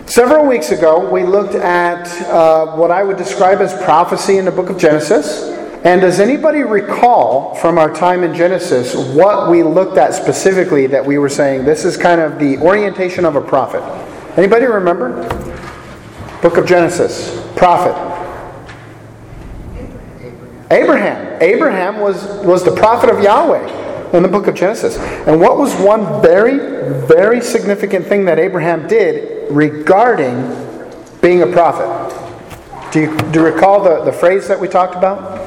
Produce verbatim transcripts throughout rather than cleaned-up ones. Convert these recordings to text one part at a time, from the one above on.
Several weeks ago, we looked at uh, what I would describe as prophecy in the book of Genesis. And does anybody recall from our time in Genesis what we looked at specifically that we were saying this is kind of the orientation of a prophet? Anybody remember? Book of Genesis, prophet. Abraham. Abraham was, was the prophet of Yahweh in the book of Genesis. And what was one very, very significant thing that Abraham did regarding being a prophet? Do you, do you recall the, the phrase that we talked about?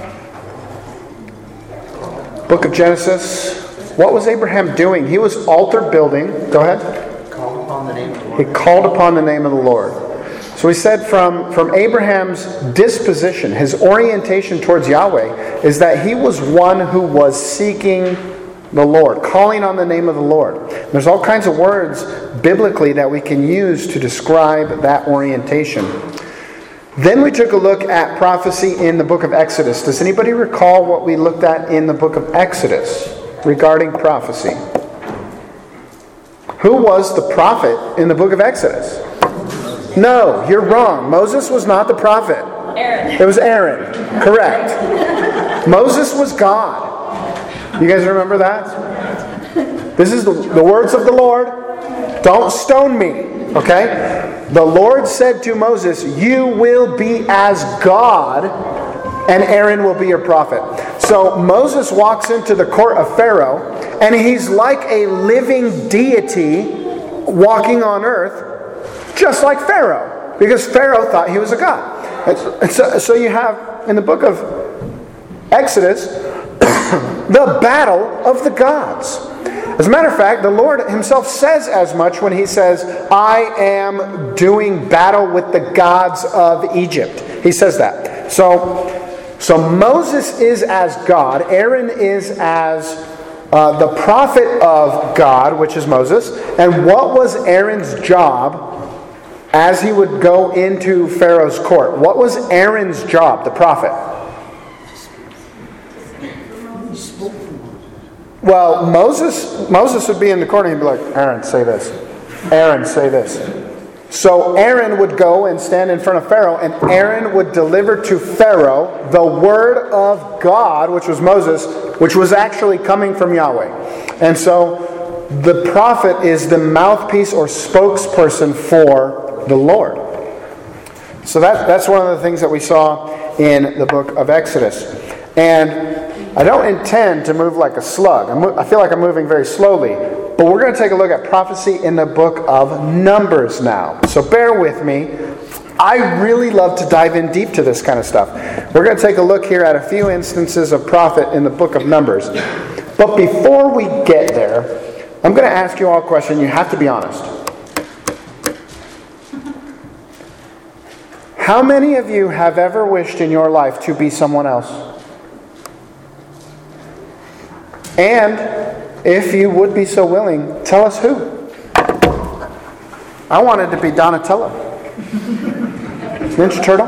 Book of Genesis. What was Abraham doing? He was altar building. Go ahead. Called upon the name of the Lord. He called upon the name of the Lord. So we said from, from Abraham's disposition, his orientation towards Yahweh, is that he was one who was seeking the Lord, calling on the name of the Lord. There's all kinds of words biblically that we can use to describe that orientation. Then we took a look at prophecy in the book of Exodus. Does anybody recall what we looked at in the book of Exodus regarding prophecy? Who was the prophet in the book of Exodus? No, you're wrong. Moses was not the prophet. Aaron. It was Aaron. Correct. Moses was God. You guys remember that? This is the, the words of the Lord. Don't stone me. Okay? The Lord said to Moses, you will be as God, and Aaron will be your prophet. So Moses walks into the court of Pharaoh, and he's like a living deity walking on earth, just like Pharaoh, because Pharaoh thought he was a god. And so, so you have, in the book of Exodus, the battle of the gods. As a matter of fact, the Lord himself says as much when he says, I am doing battle with the gods of Egypt. He says that. So, so Moses is as God. Aaron is as uh, the prophet of God, which is Moses. And what was Aaron's job as he would go into Pharaoh's court? What was Aaron's job, the prophet? Well, Moses Moses would be in the corner and he'd be like, Aaron, say this. Aaron, say this. So Aaron would go and stand in front of Pharaoh, and Aaron would deliver to Pharaoh the word of God, which was Moses, which was actually coming from Yahweh. And so the prophet is the mouthpiece or spokesperson for the Lord. So that, that's one of the things that we saw in the book of Exodus. And I don't intend to move like a slug. I'm mo- I feel like I'm moving very slowly. But we're going to take a look at prophecy in the book of Numbers now. So bear with me. I really love to dive in deep to this kind of stuff. We're going to take a look here at a few instances of prophet in the book of Numbers. But before we get there, I'm going to ask you all a question. You have to be honest. How many of you have ever wished in your life to be someone else? And if you would be so willing, tell us who. I wanted to be Donatello. Ninja Turtle.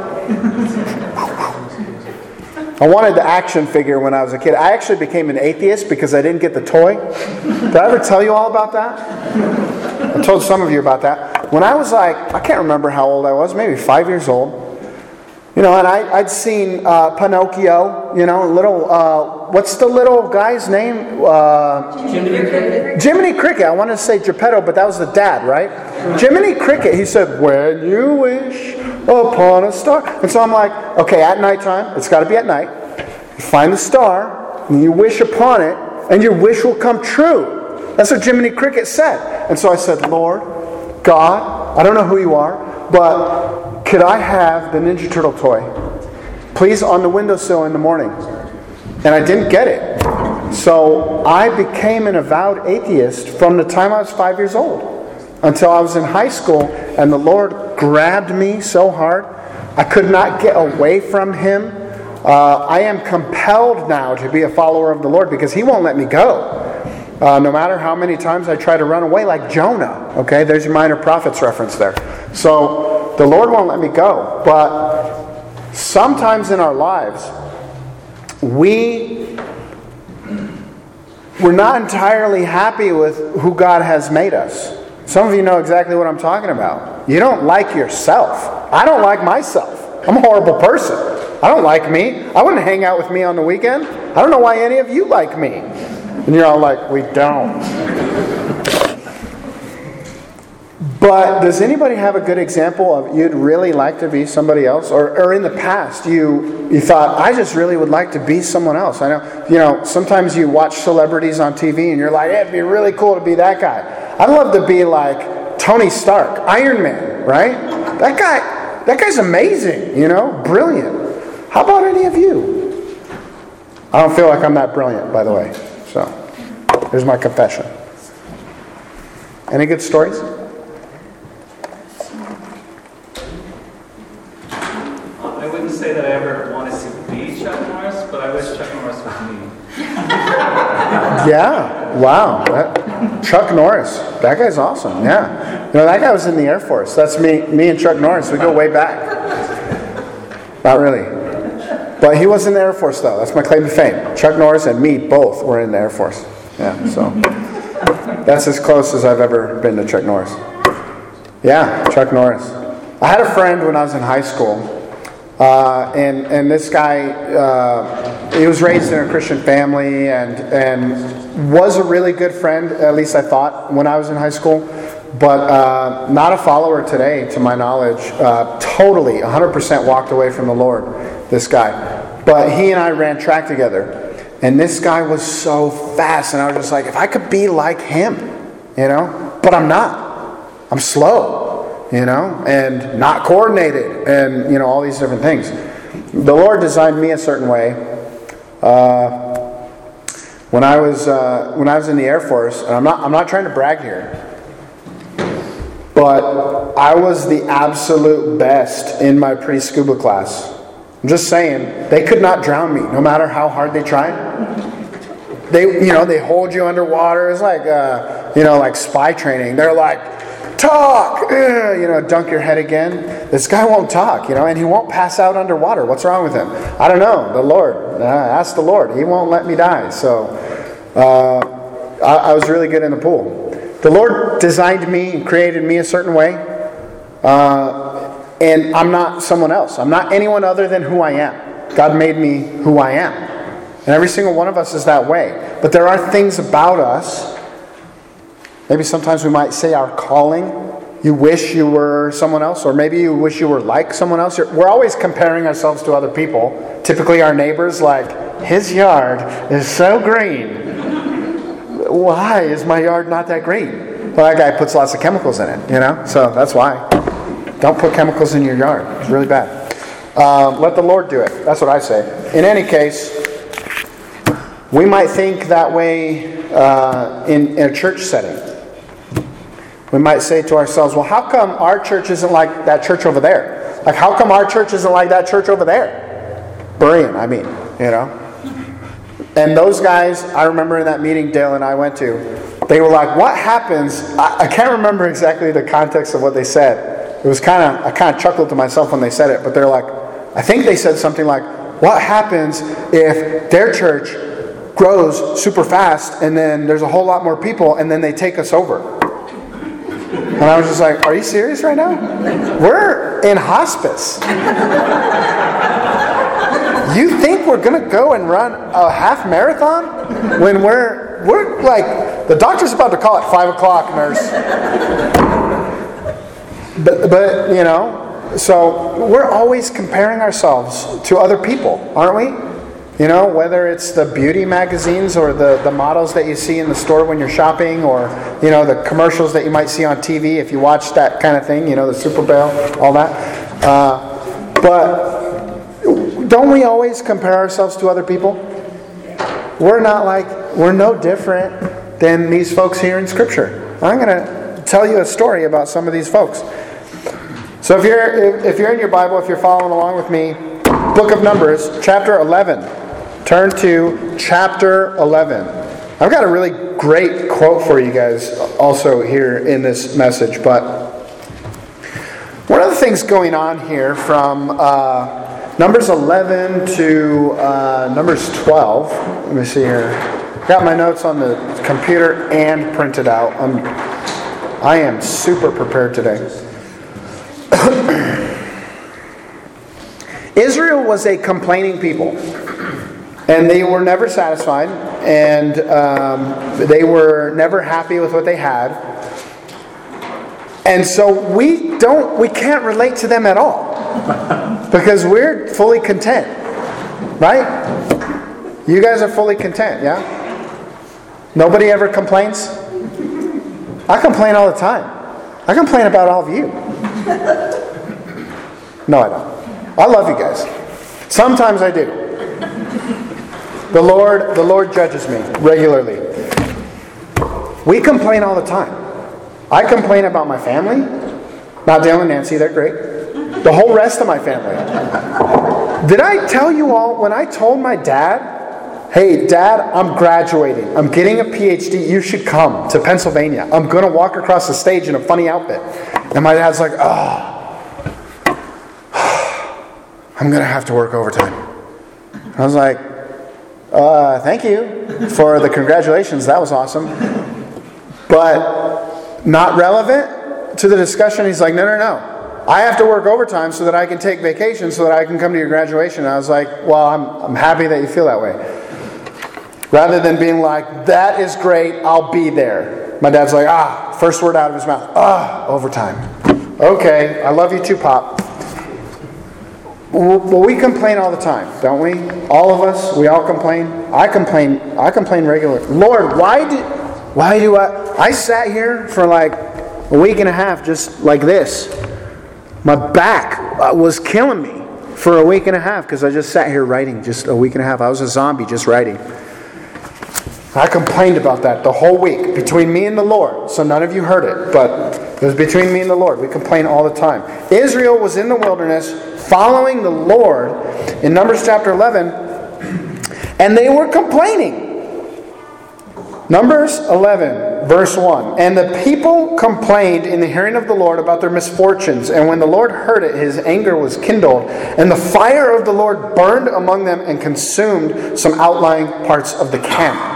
I wanted the action figure when I was a kid. I actually became an atheist because I didn't get the toy. Did I ever tell you all about that? I told some of you about that. When I was like, I can't remember how old I was, maybe five years old. You know, and I, I'd seen uh, Pinocchio, you know, little, uh, what's the little guy's name? Uh, Jiminy Cricket. Jiminy Cricket. I wanted to say Geppetto, but that was the dad, right? Jiminy Cricket. He said, when you wish upon a star. And so I'm like, okay, at nighttime, it's got to be at night. You find the star, and you wish upon it, and your wish will come true. That's what Jiminy Cricket said. And so I said, Lord, God, I don't know who you are, but could I have the Ninja Turtle toy? Please, on the windowsill in the morning. And I didn't get it. So I became an avowed atheist from the time I was five years old until I was in high school, and the Lord grabbed me so hard I could not get away from Him. Uh, I am compelled now to be a follower of the Lord because He won't let me go. Uh, no matter how many times I try to run away, like Jonah. Okay, there's your Minor Prophets reference there. So the Lord won't let me go. But sometimes in our lives, we, we're not entirely happy with who God has made us. Some of you know exactly what I'm talking about. You don't like yourself. I don't like myself. I'm a horrible person. I don't like me. I wouldn't hang out with me on the weekend. I don't know why any of you like me. And you're all like, we don't. But does anybody have a good example of you'd really like to be somebody else? Or, or in the past, you you thought, I just really would like to be someone else. I know, you know, sometimes you watch celebrities on T V and you're like, hey, it'd be really cool to be that guy. I'd love to be like Tony Stark, Iron Man, right? That guy, that guy's amazing, you know, brilliant. How about any of you? I don't feel like I'm that brilliant, by the way. So, here's my confession. Any good stories? I wouldn't say that I ever wanted to be Chuck Norris, but I wish Chuck Norris was me. Yeah, wow. That, Chuck Norris, that guy's awesome, yeah. You know, that guy was in the Air Force. That's me me and Chuck Norris. We go way back. Not really. But he was in the Air Force, though. That's my claim to fame. Chuck Norris and me both were in the Air Force. Yeah, so that's as close as I've ever been to Chuck Norris. Yeah, Chuck Norris. I had a friend when I was in high school. Uh, and and this guy, uh, he was raised in a Christian family and and was a really good friend, at least I thought, when I was in high school. But uh, not a follower today, to my knowledge. Uh, totally, one hundred percent walked away from the Lord, this guy. But he and I ran track together. And this guy was so fast. And I was just like, if I could be like him, you know. But I'm not. I'm slow. You know, and not coordinated, and you know, all these different things. The Lord designed me a certain way. Uh, when I was uh, when I was in the Air Force, and I'm not I'm not trying to brag here, but I was the absolute best in my pre-scuba class. I'm just saying, they could not drown me, no matter how hard they tried. They, you know, they hold you underwater. It's like, uh, you know, like spy training. They're like, talk, Ugh, you know, dunk your head again. This guy won't talk, you know, and he won't pass out underwater. What's wrong with him? I don't know. The Lord. Uh, ask the Lord. He won't let me die. So uh, I, I was really good in the pool. The Lord designed me and created me a certain way. Uh, and I'm not someone else. I'm not anyone other than who I am. God made me who I am. And every single one of us is that way. But there are things about us. Maybe sometimes we might say our calling. You wish you were someone else, or maybe you wish you were like someone else. We're always comparing ourselves to other people. Typically our neighbors, like, his yard is so green. Why is my yard not that green? Well, that guy puts lots of chemicals in it, you know? So that's why. Don't put chemicals in your yard. It's really bad. Um, let the Lord do it. That's what I say. In any case, we might think that way uh, in, in a church setting. We might say to ourselves, well, how come our church isn't like that church over there? Like, how come our church isn't like that church over there? Berean, I mean, you know. And those guys, I remember in that meeting Dale and I went to, they were like, what happens? I, I can't remember exactly the context of what they said. It was kind of, I kind of chuckled to myself when they said it, but they're like, I think they said something like, what happens if their church grows super fast and then there's a whole lot more people and then they take us over? And I was just like, are you serious right now? We're in hospice. You think we're going to go and run a half marathon when we're, we're like, the doctor's about to call at five o'clock, nurse. But, but, you know, so we're always comparing ourselves to other people, aren't we? You know, whether it's the beauty magazines or the, the models that you see in the store when you're shopping, or, you know, the commercials that you might see on T V if you watch that kind of thing, you know, the Super Bowl, all that. Uh, but don't we always compare ourselves to other people? We're not like, we're no different than these folks here in Scripture. I'm going to tell you a story about some of these folks. So if you're if you're in your Bible, if you're following along with me, Book of Numbers, chapter eleven. Turn to chapter eleven. I've got a really great quote for you guys also here in this message. But one of the things going on here from uh, Numbers eleven to uh, Numbers twelve. Let me see here. Got my notes on the computer and printed out. I'm, I am super prepared today. Israel was a complaining people. And they were never satisfied. And um, they were never happy with what they had. And so we don't, we can't relate to them at all. Because we're fully content. Right? You guys are fully content, yeah? Nobody ever complains? I complain all the time. I complain about all of you. No, I don't. I love you guys. Sometimes I do. The Lord, the Lord judges me regularly. We complain all the time. I complain about my family. Not Dale and Nancy, they're great. The whole rest of my family. Did I tell you all when I told my dad, hey, Dad, I'm graduating. I'm getting a P H D. You should come to Pennsylvania. I'm going to walk across the stage in a funny outfit. And my dad's like, oh, I'm going to have to work overtime. I was like, uh, thank you for the congratulations. That was awesome. But not relevant to the discussion. He's like, no, no, no. I have to work overtime so that I can take vacation so that I can come to your graduation. And I was like, well, I'm, I'm happy that you feel that way. Rather than being like, that is great, I'll be there. My dad's like, ah, first word out of his mouth, ah, overtime. Okay, I love you too, Pop. Well, we complain all the time, don't we? All of us, we all complain. I complain, I complain regularly. Lord, why did, why do I, I sat here for like a week and a half just like this. My back was killing me for a week and a half because I just sat here writing just a week and a half. I was a zombie just writing. I complained about that the whole week between me and the Lord. So none of you heard it, but it was between me and the Lord. We complain all the time. Israel was in the wilderness following the Lord in Numbers chapter eleven, and they were complaining. Numbers eleven, verse one. And the people complained in the hearing of the Lord about their misfortunes. And when the Lord heard it, his anger was kindled. And the fire of the Lord burned among them and consumed some outlying parts of the camp.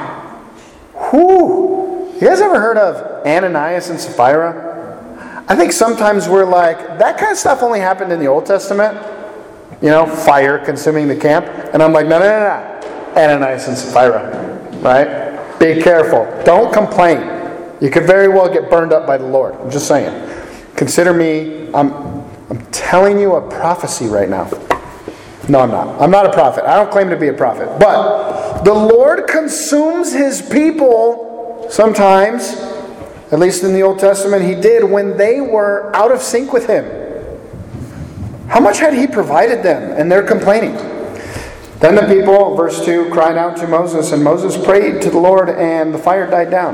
Whew. You guys ever heard of Ananias and Sapphira? I think sometimes we're like, that kind of stuff only happened in the Old Testament. You know, fire consuming the camp. And I'm like, no, no, no, no. Ananias and Sapphira. Right? Be careful. Don't complain. You could very well get burned up by the Lord. I'm just saying. Consider me, I'm, I'm telling you a prophecy right now. No, I'm not. I'm not a prophet. I don't claim to be a prophet. But the Lord consumes his people sometimes, at least in the Old Testament, he did when they were out of sync with him. How much had he provided them? And they're complaining. Then the people, verse two, cried out to Moses, and Moses prayed to the Lord, and the fire died down.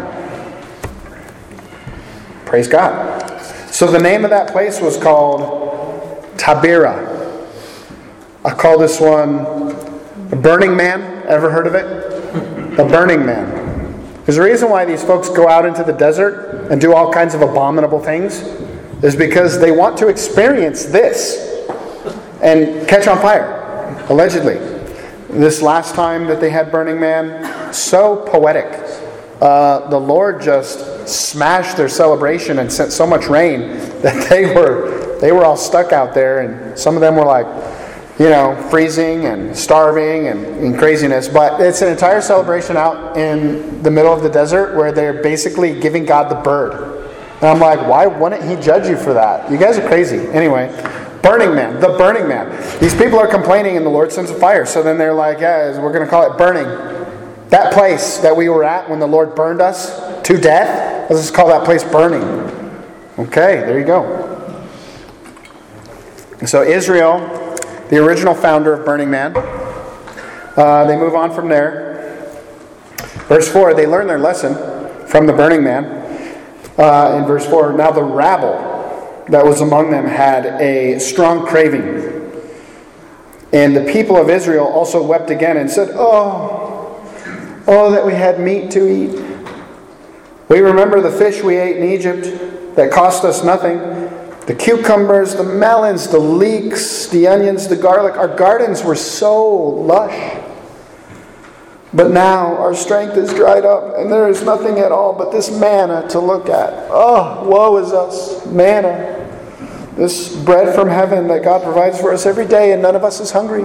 Praise God. So the name of that place was called Taberah. I call this one the Burning Man. Ever heard of it? The Burning Man. There's a reason why these folks go out into the desert and do all kinds of abominable things, is because they want to experience this and catch on fire, allegedly. This last time that they had Burning Man, so poetic. Uh, the Lord just smashed their celebration and sent so much rain that they were they were all stuck out there, and some of them were like, you know, freezing and starving and, and craziness. But it's an entire celebration out in the middle of the desert where they're basically giving God the bird. And I'm like, why wouldn't he judge you for that? You guys are crazy. Anyway, Burning Man, the Burning Man. These people are complaining and the Lord sends a fire. So then they're like, yeah, we're going to call it burning. That place that we were at when the Lord burned us to death, let's just call that place burning. Okay, there you go. And so Israel, the original founder of Burning Man, uh, they move on from there. Verse four, they learn their lesson from the Burning Man. Uh, in verse four, now the rabble that was among them had a strong craving. And the people of Israel also wept again and said, Oh, oh, that we had meat to eat. We remember the fish we ate in Egypt that cost us nothing. The cucumbers, the melons, the leeks, the onions, the garlic. Our gardens were so lush. But now our strength is dried up, and there is nothing at all but this manna to look at. Oh, woe is us. Manna. This bread from heaven that God provides for us every day, and none of us is hungry.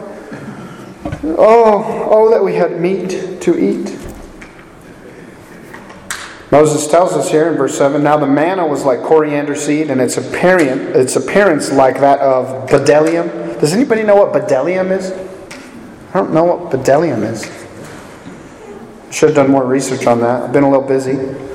Oh, oh, that we had meat to eat. Moses tells us here in verse seven, now the manna was like coriander seed, and its appearance, its appearance like that of bdellium. Does anybody know what bdellium is? I don't know what bdellium is. Should have done more research on that. I've been a little busy.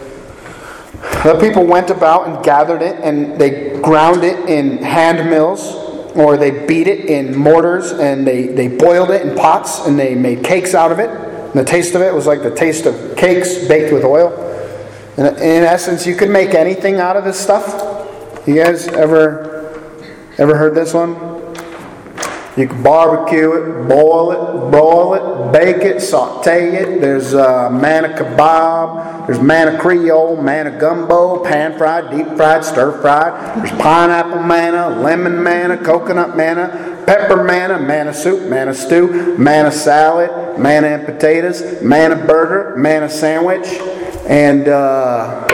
The people went about and gathered it, and they ground it in hand mills, or they beat it in mortars, and they, they boiled it in pots, and they made cakes out of it. And the taste of it was like the taste of cakes baked with oil. In, in essence, you could make anything out of this stuff. You guys ever ever heard this one? You can barbecue it, boil it, broil it, bake it, saute it. There's uh, manna kebab. There's manna creole, manna gumbo, pan fried, deep fried, stir fried. There's pineapple manna, lemon manna, coconut manna, pepper manna, manna soup, manna stew, manna salad, manna and potatoes, manna burger, manna sandwich, and uh,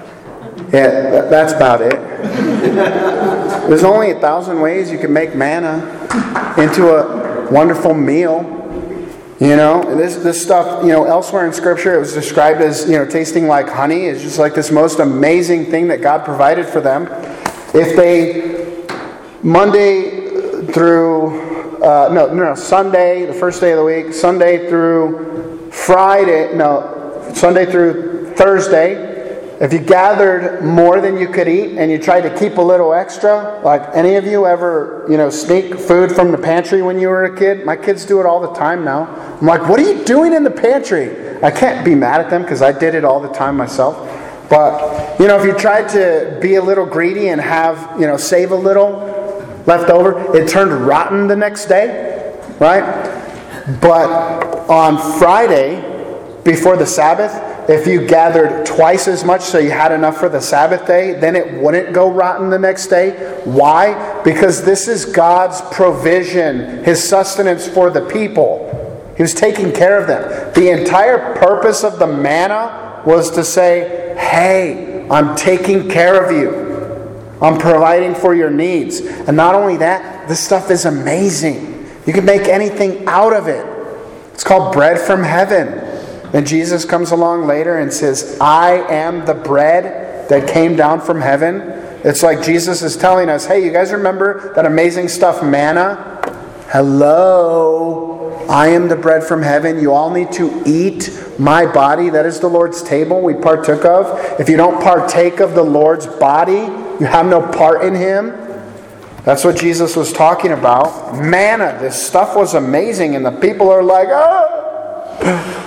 yeah, that's about it. There's only a thousand ways you can make manna into a wonderful meal. You know, this this stuff, you know, elsewhere in Scripture it was described as, you know, tasting like honey. It's just like this most amazing thing that God provided for them. If they, Monday through, uh, no, no, Sunday, the first day of the week, Sunday through Friday, no, Sunday through Thursday, if you gathered more than you could eat and you tried to keep a little extra, like any of you ever, you know, sneak food from the pantry when you were a kid? My kids do it all the time now. I'm like, what are you doing in the pantry? I can't be mad at them because I did it all the time myself. But, you know, if you tried to be a little greedy and have, you know, save a little left over, it turned rotten the next day, right? But on Friday, before the Sabbath, if you gathered twice as much so you had enough for the Sabbath day, then it wouldn't go rotten the next day. Why? Because this is God's provision, His sustenance for the people. He was taking care of them. The entire purpose of the manna was to say, hey, I'm taking care of you. I'm providing for your needs. And not only that, this stuff is amazing. You can make anything out of it. It's called bread from heaven. And Jesus comes along later and says, I am the bread that came down from heaven. It's like Jesus is telling us, hey, you guys remember that amazing stuff, manna? Hello, I am the bread from heaven. You all need to eat my body. That is the Lord's table we partook of. If you don't partake of the Lord's body, you have no part in Him. That's what Jesus was talking about. Manna, this stuff was amazing. And the people are like, oh,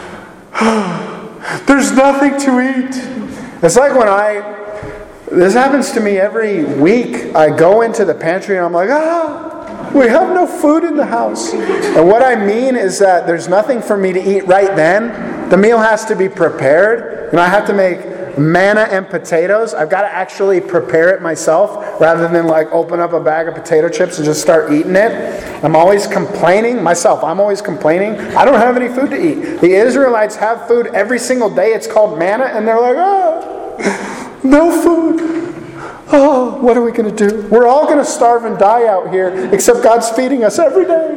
there's nothing to eat. It's like when I, this happens to me every week. I go into the pantry and I'm like, ah, we have no food in the house. And what I mean is that there's nothing for me to eat right then. The meal has to be prepared. And I have to make manna and potatoes. I've got to actually prepare it myself rather than like open up a bag of potato chips and just start eating it. I'm always complaining myself. I'm always complaining. I don't have any food to eat. The Israelites have food every single day. It's called manna, and they're like, oh, no food. Oh, what are we going to do? We're all going to starve and die out here, except God's feeding us every day.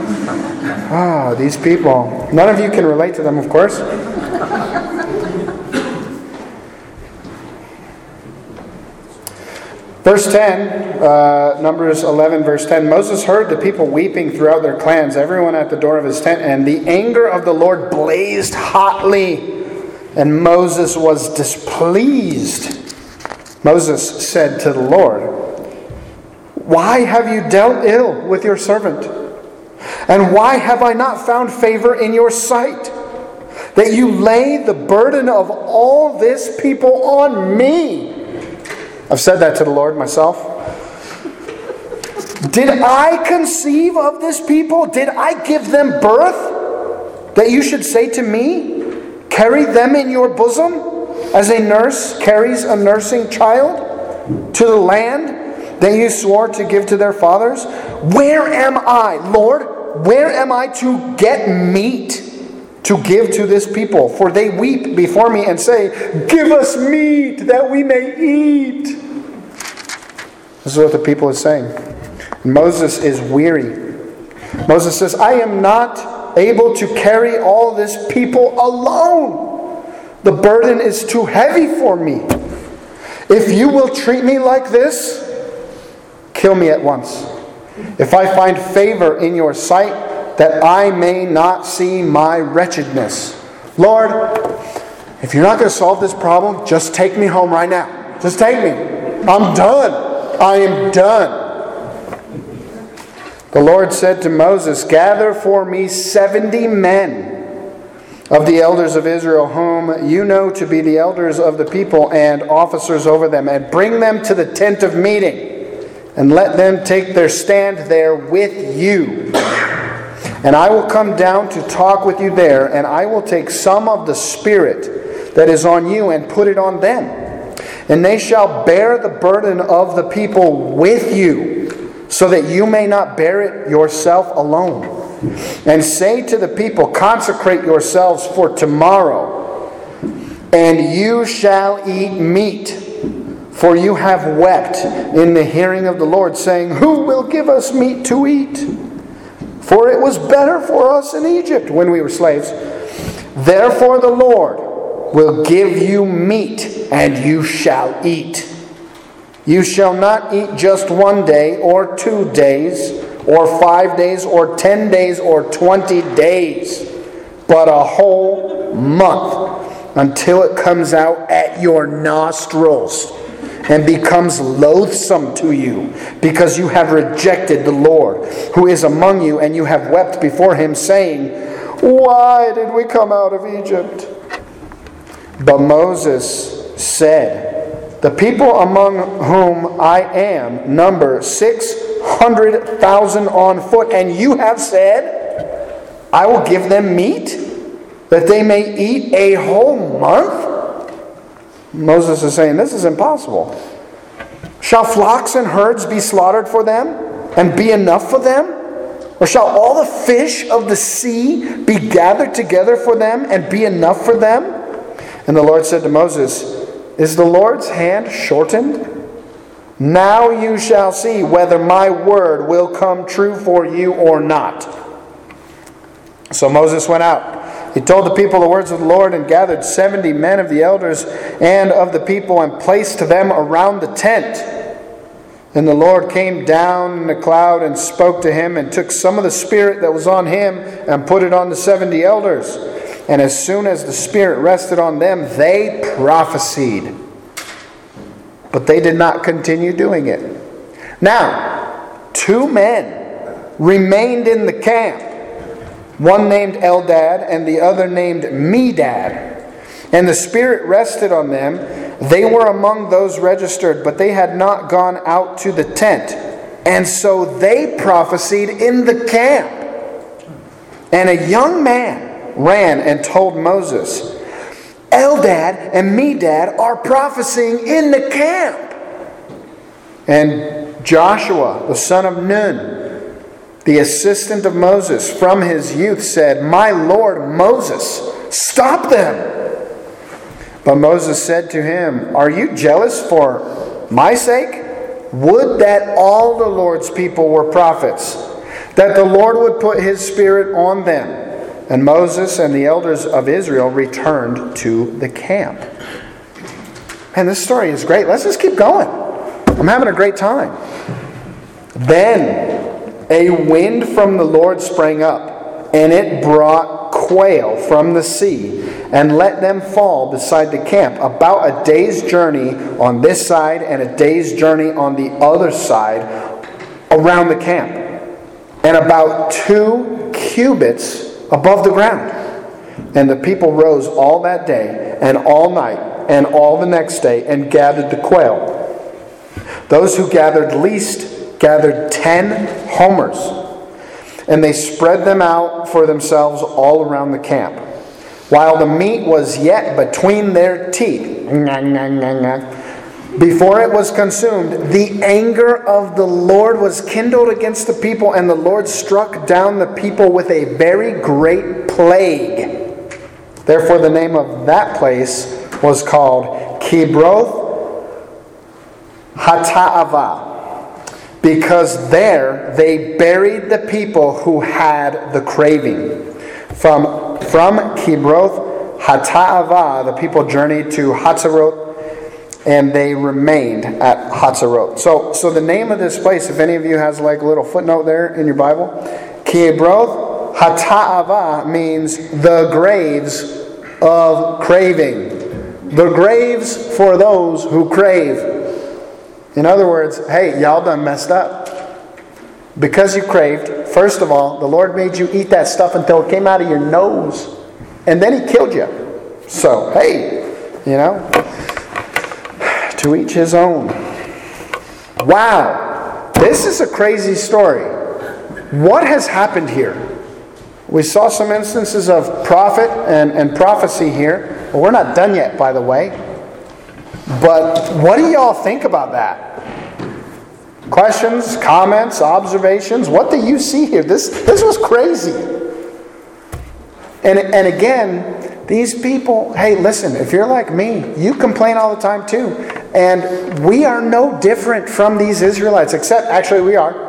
Ah, oh, these people. None of you can relate to them, of course. Verse ten, uh, Numbers eleven, verse ten. Moses heard the people weeping throughout their clans, everyone at the door of his tent, and the anger of the Lord blazed hotly, and Moses was displeased. Moses said to the Lord, why have you dealt ill with your servant? And why have I not found favor in your sight, that you lay the burden of all this people on me? I've said that to the Lord myself. Did I conceive of this people? Did I give them birth? That you should say to me, carry them in your bosom, as a nurse carries a nursing child to the land that you swore to give to their fathers? Where am I, Lord? Where am I to get meat to give to this people? For they weep before me and say, give us meat that we may eat. This is what the people is saying. Moses is weary. Moses says, I am not able to carry all this people alone. The burden is too heavy for me. If you will treat me like this, kill me at once. If I find favor in your sight, that I may not see my wretchedness. Lord, if you're not going to solve this problem, just take me home right now. Just take me. I'm done. I am done. The Lord said to Moses, gather for me seventy men of the elders of Israel, whom you know to be the elders of the people and officers over them, and bring them to the tent of meeting, and let them take their stand there with you. And I will come down to talk with you there, and I will take some of the Spirit that is on you and put it on them. And they shall bear the burden of the people with you, so that you may not bear it yourself alone. And say to the people, consecrate yourselves for tomorrow, and you shall eat meat. For you have wept in the hearing of the Lord, saying, who will give us meat to eat? For it was better for us in Egypt when we were slaves. Therefore the Lord will give you meat, and you shall eat. You shall not eat just one day, or two days, or five days, or ten days, or twenty days, but a whole month, until it comes out at your nostrils and becomes loathsome to you, because you have rejected the Lord who is among you, and you have wept before him, saying, why did we come out of Egypt? But Moses said, the people among whom I am number six hundred thousand on foot, and you have said, I will give them meat, that they may eat a whole month? Moses is saying, this is impossible. Shall flocks and herds be slaughtered for them, and be enough for them? Or shall all the fish of the sea be gathered together for them, and be enough for them? And the Lord said to Moses, is the Lord's hand shortened? Now you shall see whether my word will come true for you or not. So Moses went out. He told the people the words of the Lord, and gathered seventy men of the elders and of the people, and placed them around the tent. And the Lord came down in the cloud and spoke to him, and took some of the Spirit that was on him and put it on the seventy elders. And as soon as the Spirit rested on them, they prophesied. But they did not continue doing it. Now, two men remained in the camp, one named Eldad and the other named Medad. And the Spirit rested on them. They were among those registered, but they had not gone out to the tent. And so they prophesied in the camp. And a young man ran and told Moses, Eldad and Medad are prophesying in the camp. And Joshua, the son of Nun, the assistant of Moses from his youth, said, my lord Moses, stop them. But Moses said to him, are you jealous for my sake? Would that all the Lord's people were prophets, that the Lord would put his Spirit on them. And Moses and the elders of Israel returned to the camp. Man, this story is great. Let's just keep going. I'm having a great time. Then a wind from the Lord sprang up, and it brought quail from the sea, and let them fall beside the camp, about a day's journey on this side, and a day's journey on the other side, around the camp, and about two cubits above the ground. And the people rose all that day, and all night, and all the next day, and gathered the quail. Those who gathered least gathered ten homers, and they spread them out for themselves all around the camp. While the meat was yet between their teeth, before it was consumed, the anger of the Lord was kindled against the people, and the Lord struck down the people with a very great plague. Therefore the name of that place was called Kibroth Hata'avah. because there they buried the people who had the craving. From, from Kibroth Hattaavah, the people journeyed to Hatzeroth, and they remained at Hatzeroth. So, so the name of this place, if any of you has like a little footnote there in your Bible, Kibroth Hattaavah means the graves of craving. The graves for those who crave. In other words, hey, y'all done messed up. Because you craved, first of all, the Lord made you eat that stuff until it came out of your nose. And then He killed you. So, hey, you know, to each his own. Wow. This is a crazy story. What has happened here? We saw some instances of prophet and, and prophecy here. Well, we're not done yet, by the way. But what do y'all think about that? Questions, comments, observations? What do you see here? This, this was crazy. And, and again, these people, hey, listen, if you're like me, you complain all the time too. And we are no different from these Israelites, except, actually we are.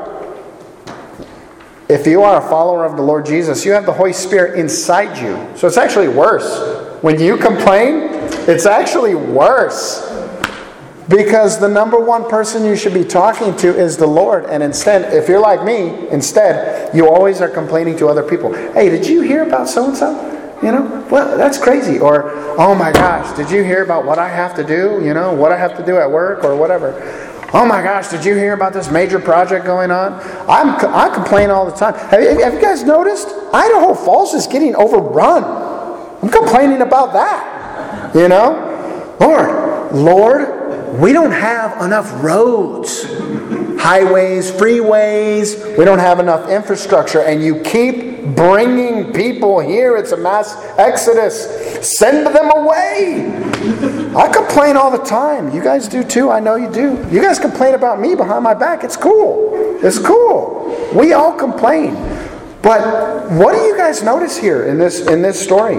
If you are a follower of the Lord Jesus, you have the Holy Spirit inside you. So it's actually worse. When you complain, it's actually worse. Because the number one person you should be talking to is the Lord. And instead, if you're like me, instead, you always are complaining to other people. Hey, did you hear about so-and-so? You know, well, that's crazy. Or, oh my gosh, did you hear about what I have to do? You know, what I have to do at work or whatever. Oh my gosh, did you hear about this major project going on? I'm, I complain all the time. Have you, have you guys noticed? Idaho Falls is getting overrun. I'm complaining about that. You know? Lord, Lord, we don't have enough roads, highways, freeways. We don't have enough infrastructure. And you keep bringing people here. It's a mass exodus. Send them away. I complain all the time. You guys do too. I know you do. You guys complain about me behind my back. It's cool. It's cool. We all complain. But what do you guys notice here in this in this story?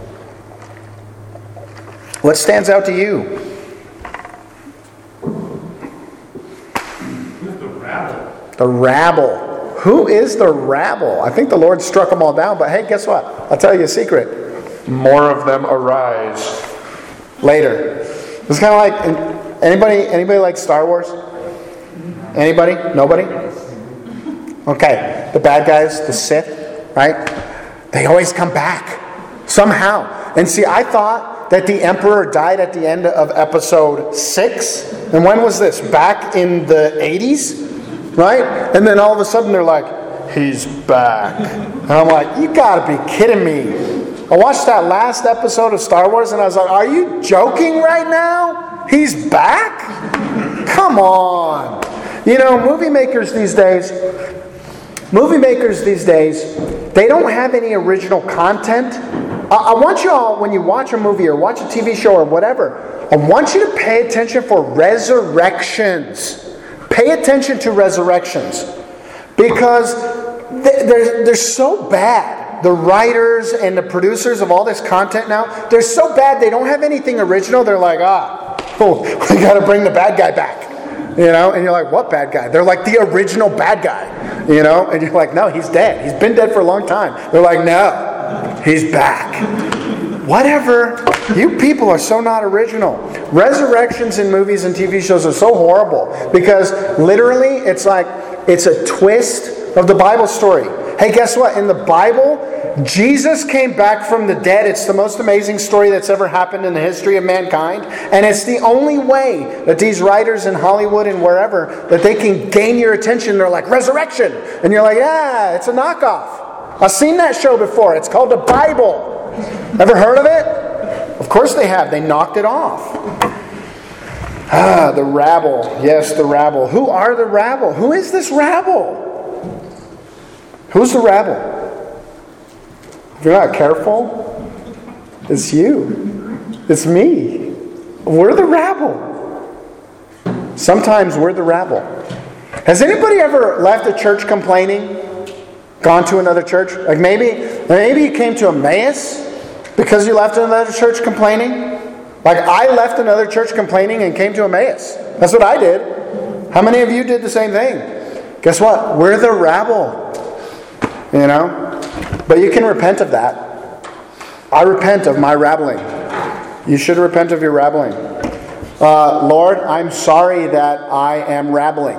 What stands out to you? The rabble. Who is the rabble? I think the Lord struck them all down, but hey, guess what? I'll tell you a secret. More of them arise later. It's kind of like, anybody anybody like Star Wars? Anybody? Nobody? Okay, the bad guys, the Sith, right? They always come back somehow. And see, I thought that the Emperor died at the end of episode six. And when was this? Back in the eighties? Right? And then all of a sudden they're like, he's back. And I'm like, you gotta be kidding me. I watched that last episode of Star Wars and I was like, are you joking right now? He's back? Come on. You know, movie makers these days, movie makers these days, they don't have any original content. I, I want you all, when you watch a movie or watch a T V show or whatever, I want you to pay attention for resurrections. Pay attention to resurrections. Because they're, they're so bad. The writers and the producers of all this content now, they're so bad they don't have anything original. They're like, ah, oh, we got to bring the bad guy back. You know, and you're like, what bad guy? They're like the original bad guy. You know, and you're like, no, he's dead. He's been dead for a long time. They're like, no, he's back. Whatever. You people are so not original. Resurrections in movies and T V shows are so horrible because literally it's like it's a twist of the Bible story. Hey, guess what? In the Bible, Jesus came back from the dead. It's the most amazing story that's ever happened in the history of mankind. And it's the only way that these writers in Hollywood and wherever, that they can gain your attention. They're like, resurrection. And you're like, yeah, it's a knockoff. I've seen that show before. It's called the Bible. Ever heard of it? Of course they have. They knocked it off. Ah, the rabble. Yes, the rabble. Who are the rabble? Who is this rabble? Who's the rabble? If you're not careful, it's you. It's me. We're the rabble. Sometimes we're the rabble. Has anybody ever left a church complaining? Gone to another church? Like maybe, maybe you came to Emmaus because you left another church complaining? Like I left another church complaining and came to Emmaus. That's what I did. How many of you did the same thing? Guess what? We're the rabble. You know? But you can repent of that. I repent of my rabbling. You should repent of your rabbling. Uh, Lord, I'm sorry that I am rabbling.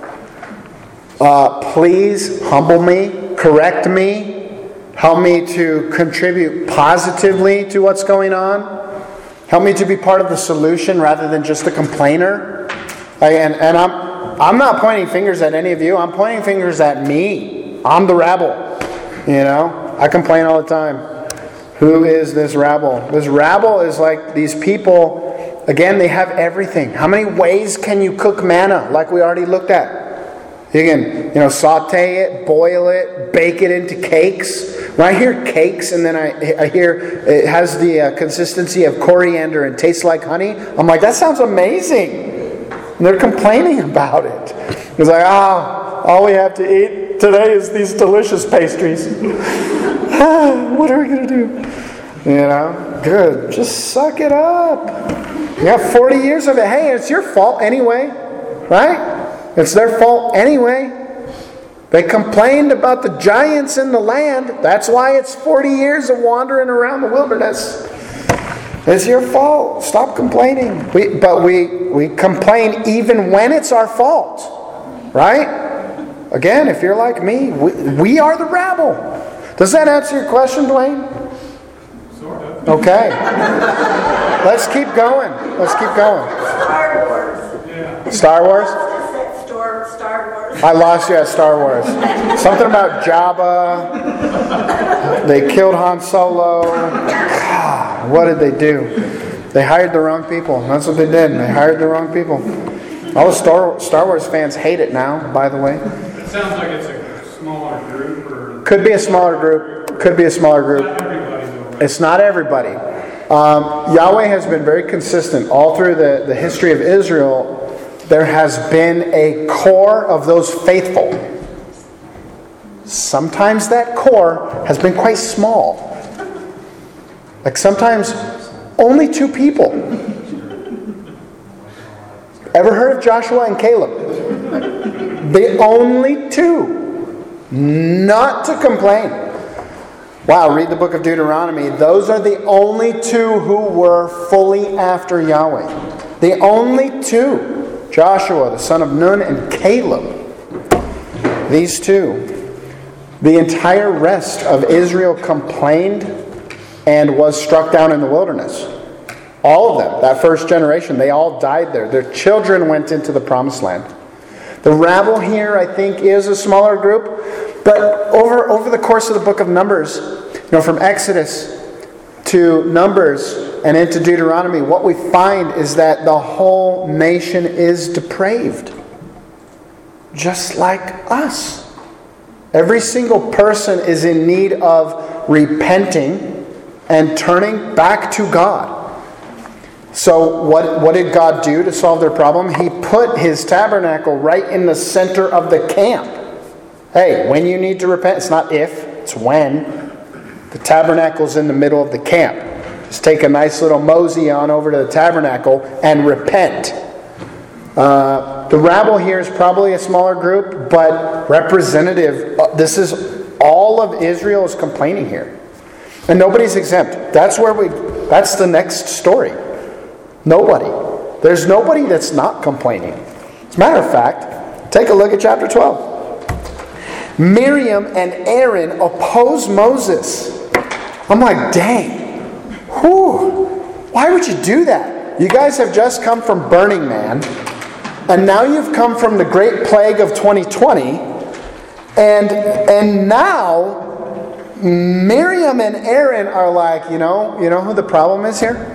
Uh, please humble me, correct me, help me to contribute positively to what's going on. Help me to be part of the solution rather than just a complainer. And, and I'm, I'm not pointing fingers at any of you. I'm pointing fingers at me. I'm the rabble. You know, I complain all the time. Who is this rabble? This rabble is like these people, again, they have everything. How many ways can you cook manna, like we already looked at? You can, you know, saute it, boil it, bake it into cakes. When I hear cakes and then I, I hear it has the uh, consistency of coriander and tastes like honey, I'm like, that sounds amazing. And they're complaining about it. It's like, ah, oh, all we have to eat today is these delicious pastries. ah, what are we going to do? You know, good. Just suck it up. You have forty years of it. Hey, it's your fault anyway, right? It's their fault anyway. They complained about the giants in the land. That's why it's forty years of wandering around the wilderness. It's your fault. Stop complaining. We, but we, we complain even when it's our fault. Right? Again, if you're like me, we, we are the rabble. Does that answer your question, Dwayne? Sort of. Okay. Let's keep going. Let's keep going. Star Wars. Yeah. Star Wars? Star Wars. I lost you at Star Wars. Something about Jabba. They killed Han Solo. God, what did they do? They hired the wrong people. That's what they did. They hired the wrong people. All the Star, Star Wars fans hate it now, by the way. It sounds like it's a smaller group. Or Could be a smaller group. Could be a smaller group. Not everybody, though. It's not everybody. Um, Yahweh has been very consistent all through the, the history of Israel. There has been a core of those faithful. Sometimes that core has been quite small. Like sometimes only two people. Ever heard of Joshua and Caleb? The only two. Not to complain. Wow, read the book of Deuteronomy. Those are the only two who were fully after Yahweh. The only two. Joshua, the son of Nun, and Caleb. These two. The entire rest of Israel complained and was struck down in the wilderness. All of them, that first generation, they all died there. Their children went into the promised land. The rabble here, I think, is a smaller group. But over, over the course of the book of Numbers, you know, from Exodus to Numbers and into Deuteronomy, what we find is that the whole nation is depraved. Just like us. Every single person is in need of repenting and turning back to God. So what, what did God do to solve their problem? He put His tabernacle right in the center of the camp. Hey, when you need to repent, it's not if, it's when. The tabernacle's in the middle of the camp. Just take a nice little mosey on over to the tabernacle and repent. Uh, the rabble here is probably a smaller group, but representative. Uh, this is all of Israel is complaining here. And nobody's exempt. That's where we, that's the next story. Nobody. There's nobody that's not complaining. As a matter of fact, take a look at chapter twelve. Miriam and Aaron oppose Moses. I'm like, dang. Whew. Why would you do that? You guys have just come from Burning Man. And now you've come from the great plague of twenty twenty. And, and now Miriam and Aaron are like, you know, you know who the problem is here?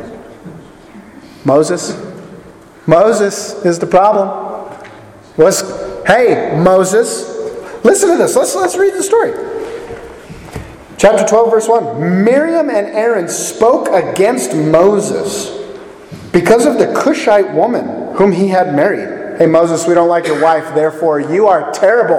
Moses. Moses is the problem. Was, hey, Moses, listen to this. Let's, let's read the story. Chapter twelve, verse one. Miriam and Aaron spoke against Moses because of the Cushite woman whom he had married. Hey, Moses, we don't like your wife, therefore you are terrible.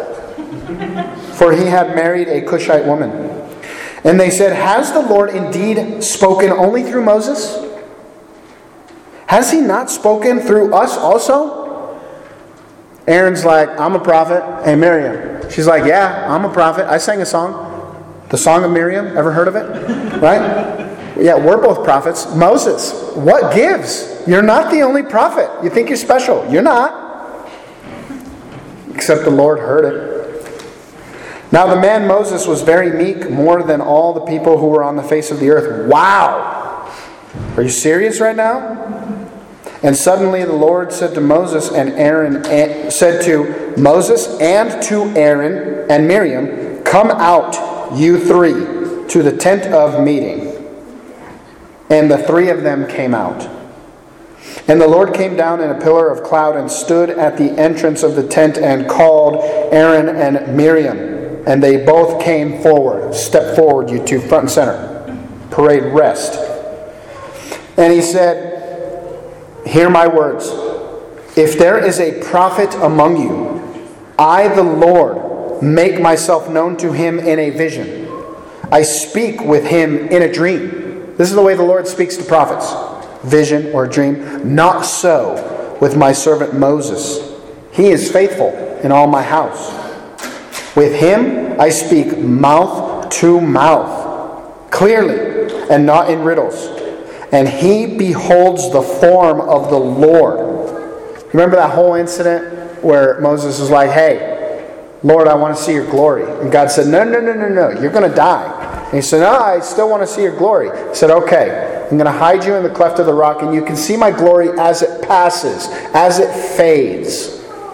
For he had married a Cushite woman. And they said, has the Lord indeed spoken only through Moses? Has He not spoken through us also? Aaron's like, I'm a prophet. Hey, Miriam. She's like, yeah, I'm a prophet. I sang a song. The Song of Miriam. Ever heard of it? Right? Yeah, we're both prophets. Moses, what gives? You're not the only prophet. You think you're special. You're not. Except the Lord heard it. Now the man Moses was very meek, more than all the people who were on the face of the earth. Wow! Are you serious right now? And suddenly the Lord said to Moses and Aaron, and said to Moses and to Aaron and Miriam, come out, you three, to the tent of meeting. And the three of them came out. And the Lord came down in a pillar of cloud and stood at the entrance of the tent and called Aaron and Miriam. And they both came forward. Step forward, you two, front and center. Parade rest. And he said, hear my words. If there is a prophet among you, I, the Lord, make myself known to him in a vision. I speak with him in a dream. This is the way the Lord speaks to prophets. Vision or dream. Not so with my servant Moses. He is faithful in all my house. With him I speak mouth to mouth, clearly and not in riddles. And he beholds the form of the Lord. Remember that whole incident where Moses was like, hey, Lord, I want to see your glory. And God said, no, no, no, no, no, you're going to die. And he said, no, I still want to see your glory. He said, okay, I'm going to hide you in the cleft of the rock and you can see my glory as it passes, as it fades.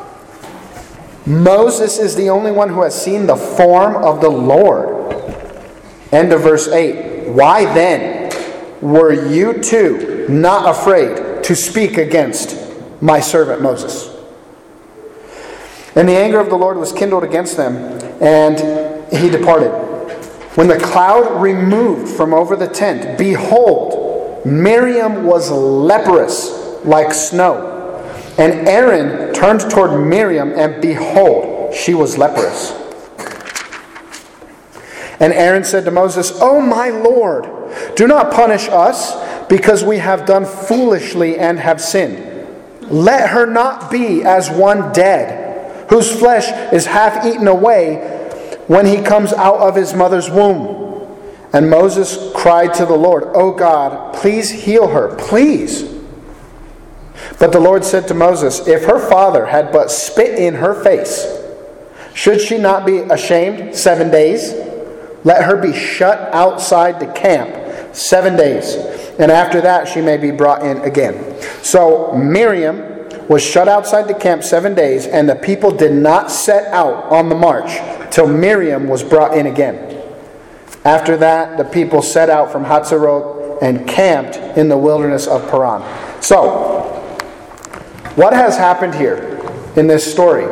Moses is the only one who has seen the form of the Lord. End of verse eight. Why then were you two not afraid to speak against my servant Moses? And the anger of the Lord was kindled against them, and he departed. When the cloud removed from over the tent, behold, Miriam was leprous like snow. And Aaron turned toward Miriam, and behold, she was leprous. And Aaron said to Moses, O my Lord, do not punish us, because we have done foolishly and have sinned. Let her not be as one dead, whose flesh is half eaten away when he comes out of his mother's womb. And Moses cried to the Lord, O God, please heal her, please. But the Lord said to Moses, if her father had but spit in her face, should she not be ashamed seven days? Let her be shut outside the camp seven days, and after that she may be brought in again. So Miriam was shut outside the camp seven days, and the people did not set out on the march till Miriam was brought in again. After that, the people set out from Hatzeroth and camped in the wilderness of Paran. So, what has happened here in this story?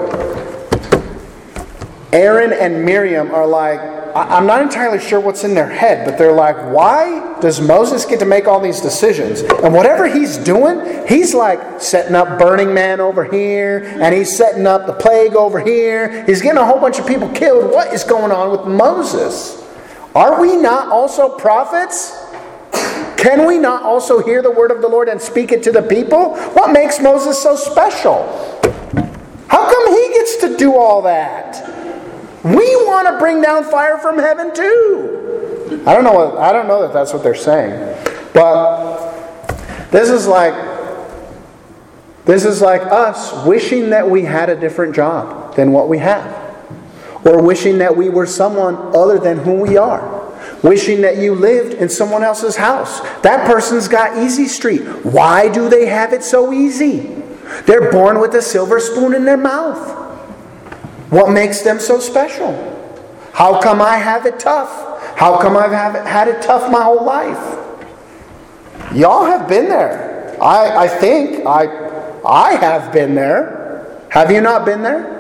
Aaron and Miriam are like, I'm not entirely sure what's in their head, but they're like, why does Moses get to make all these decisions? And whatever he's doing, he's like setting up Burning Man over here, and he's setting up the plague over here. He's getting a whole bunch of people killed. What is going on with Moses? Are we not also prophets? Can we not also hear the word of the Lord and speak it to the people? What makes Moses so special? How come he gets to do all that? We want to bring down fire from heaven too. I don't know what, I don't know that that's what they're saying. But this is like this is like us wishing that we had a different job than what we have. Or wishing that we were someone other than who we are. Wishing that you lived in someone else's house. That person's got easy street. Why do they have it so easy? They're born with a silver spoon in their mouth. What makes them so special? How come I have it tough? How come I've have it, had it tough my whole life? Y'all have been there. I, I think I, I have been there. Have you not been there?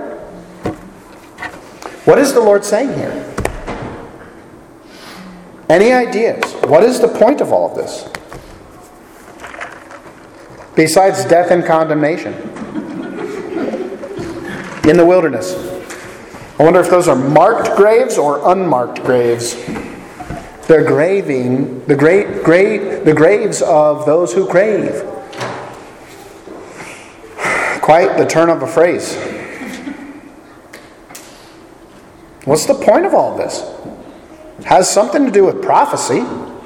What is the Lord saying here? Any ideas? What is the point of all of this? Besides death and condemnation in the wilderness. I wonder if those are marked graves or unmarked graves. They're graving the great, great, the graves of those who crave. Quite the turn of a phrase. What's the point of all this? Has something to do with prophecy.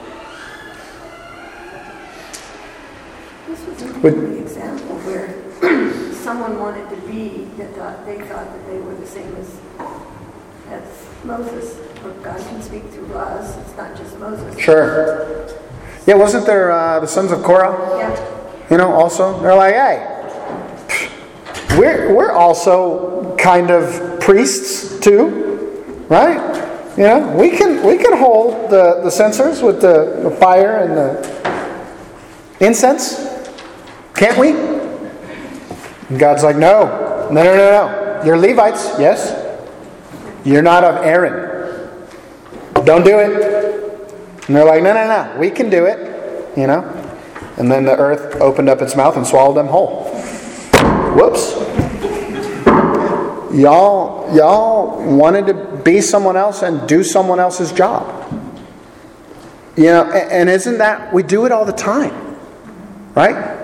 This was a But- good example where someone wanted to be that thought, they thought that they were the same as, as Moses. Or God can speak through us. It's not just Moses. Sure. Yeah, wasn't there uh, the sons of Korah? Yeah. You know, also? They're like, hey, we're, we're also kind of priests too, right? You know, we can we can hold the, the censers with the, the fire and the incense, can't we? And God's like, no, no, no, no, no. You're Levites, yes. You're not of Aaron. Don't do it. And they're like, no, no, no. We can do it, you know. And then the earth opened up its mouth and swallowed them whole. Whoops. Y'all, y'all wanted to be someone else and do someone else's job. You know, and isn't that, we do it all the time, right?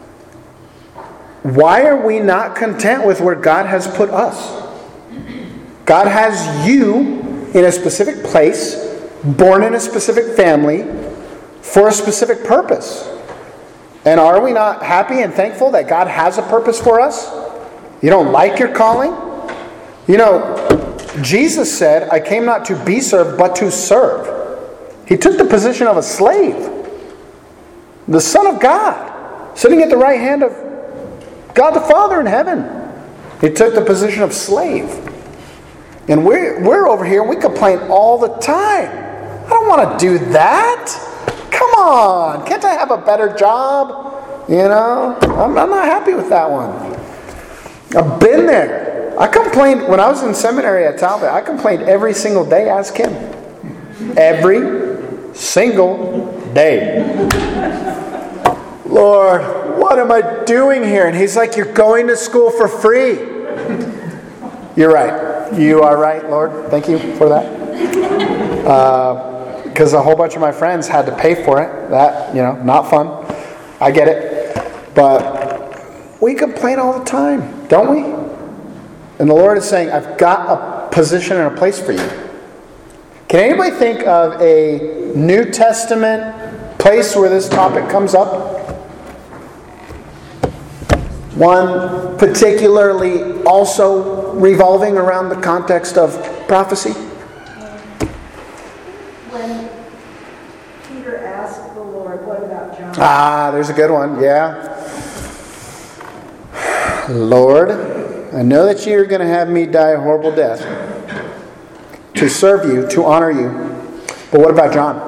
Why are we not content with where God has put us? God has you in a specific place, born in a specific family, for a specific purpose. And are we not happy and thankful that God has a purpose for us? You don't like your calling? You know, Jesus said, I came not to be served, but to serve. He took the position of a slave. The Son of God, sitting at the right hand of God the Father in heaven. He took the position of slave. And we're, we're over here, we complain all the time. I don't want to do that. Come on, can't I have a better job? You know, I'm, I'm not happy with that one. I've been there. I complained, when I was in seminary at Talbot, I complained every single day, ask him. Every single day. Lord, what am I doing here? And he's like, you're going to school for free. You're right. You are right, Lord. Thank you for that. Uh, because a whole bunch of my friends had to pay for it. That, you know, not fun. I get it. But we complain all the time, don't we? And the Lord is saying, I've got a position and a place for you. Can anybody think of a New Testament place where this topic comes up? One particularly also revolving around the context of prophecy? When Peter asked the Lord, what about John? Ah, there's a good one, yeah. Lord, I know that you're going to have me die a horrible death to serve you, to honor you. But what about John?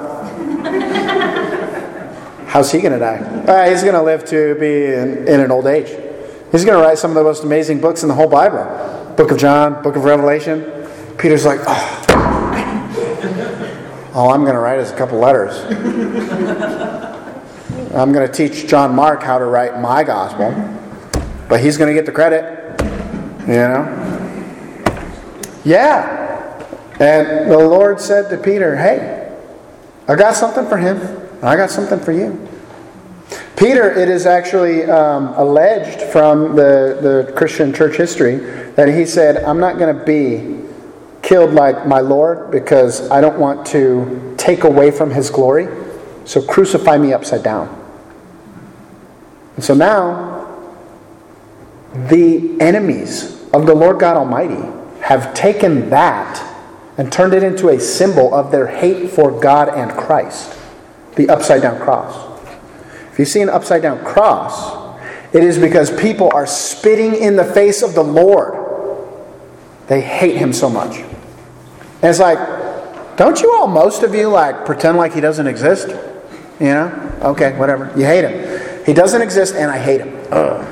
How's he going to die? Uh, he's going to live to be in, in an old age. He's going to write some of the most amazing books in the whole Bible. Book of John, Book of Revelation. Peter's like, oh, all I'm going to write is a couple letters. I'm going to teach John Mark how to write my gospel. But he's going to get the credit. You know? Yeah. And the Lord said to Peter, hey, I got something for him. And I got something for you. Peter, it is actually um, alleged from the, the Christian church history that he said, I'm not going to be killed like my Lord because I don't want to take away from his glory. So crucify me upside down. And so now, the enemies of the Lord God Almighty have taken that and turned it into a symbol of their hate for God and Christ. The upside down cross. If you see an upside down cross, it is because people are spitting in the face of the Lord. They hate him so much. And it's like, don't you all, most of you, like pretend like he doesn't exist? You know? Okay, whatever. You hate him. He doesn't exist and I hate him. Ugh.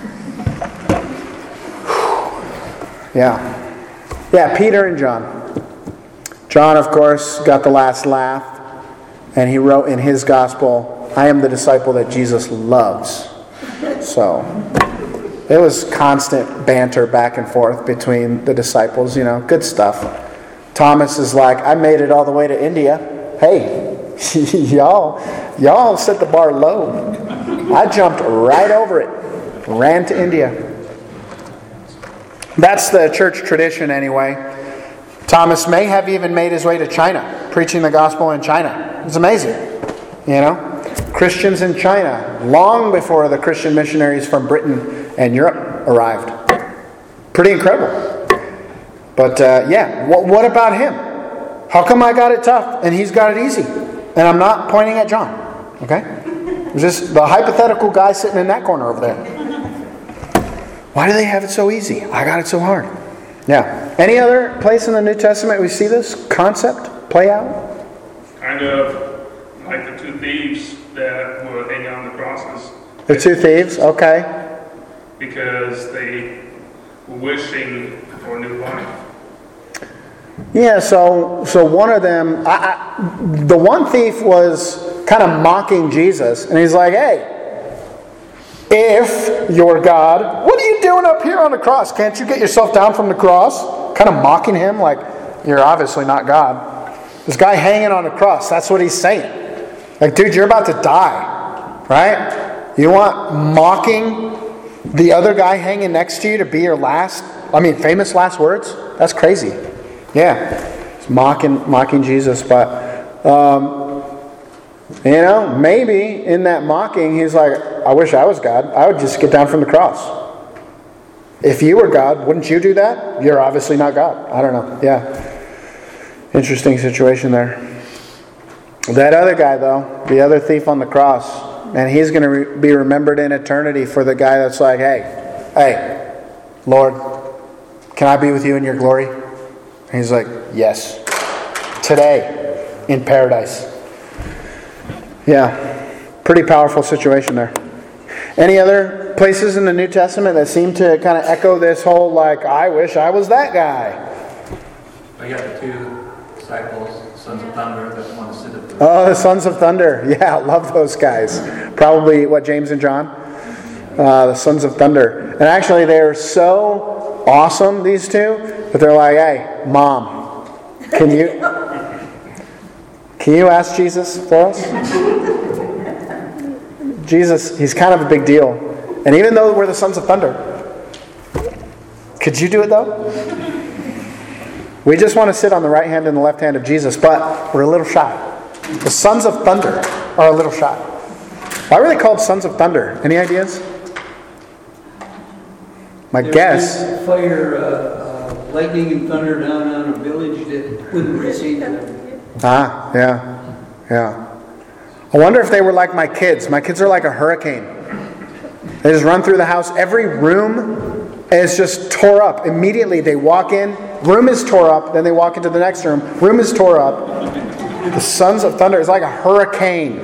Yeah. Yeah, Peter and John. John, of course, got the last laugh. And he wrote in his gospel, I am the disciple that Jesus loves. So, it was constant banter back and forth between the disciples, you know, good stuff. Thomas is like, I made it all the way to India. Hey, y'all, y'all set the bar low. I jumped right over it. Ran to India. That's the church tradition anyway. Thomas may have even made his way to China, preaching the gospel in China. It's amazing. You know? Christians in China, long before the Christian missionaries from Britain and Europe arrived. Pretty incredible. But uh, yeah, what, what about him? How come I got it tough and he's got it easy? And I'm not pointing at John. Okay? It's just the hypothetical guy sitting in that corner over there. Why do they have it so easy? I got it so hard. Yeah. Any other place in the New Testament we see this concept play out? Kind of like the two thieves that were hanging on the crosses. The two thieves? Okay. Because they were wishing for new life. Yeah, so so one of them, I, I, the one thief was kind of mocking Jesus. And he's like, hey, if you're God, what are you doing up here on the cross? Can't you get yourself down from the cross? Kind of mocking him like, you're obviously not God. This guy hanging on the cross, that's what he's saying. Like, dude, you're about to die, right? You want mocking the other guy hanging next to you to be your last, I mean, famous last words? That's crazy. Yeah, it's mocking, mocking Jesus, but, um, you know, maybe in that mocking, he's like, I wish I was God. I would just get down from the cross. If you were God, wouldn't you do that? You're obviously not God. I don't know. Yeah. Interesting situation there. That other guy, though, the other thief on the cross, and he's going to re- be remembered in eternity for the guy that's like, hey, hey, Lord, can I be with you in your glory? And he's like, yes. Today, in paradise. Yeah, pretty powerful situation there. Any other places in the New Testament that seem to kind of echo this whole, like, I wish I was that guy? I got the two disciples, sons of thunder, that want to sit at the... Oh, the sons of thunder. Yeah, I love those guys. Probably, what, James and John? Uh, the sons of thunder. And actually, they're so awesome, these two, that they're like, hey, Mom, can you... Can you ask Jesus for us? Jesus, he's kind of a big deal. And even though we're the sons of thunder, could you do it though? We just want to sit on the right hand and the left hand of Jesus, but we're a little shy. The sons of thunder are a little shy. Why were they called sons of thunder? Any ideas? My There guess. was Fire, uh, uh, lightning and thunder down on a village that wouldn't receive them. Ah, yeah, yeah. I wonder if they were like my kids. My kids are like a hurricane. They just run through the house. Every room is just tore up. Immediately they walk in, room is tore up, then they walk into the next room, room is tore up. The sons of thunder is like a hurricane.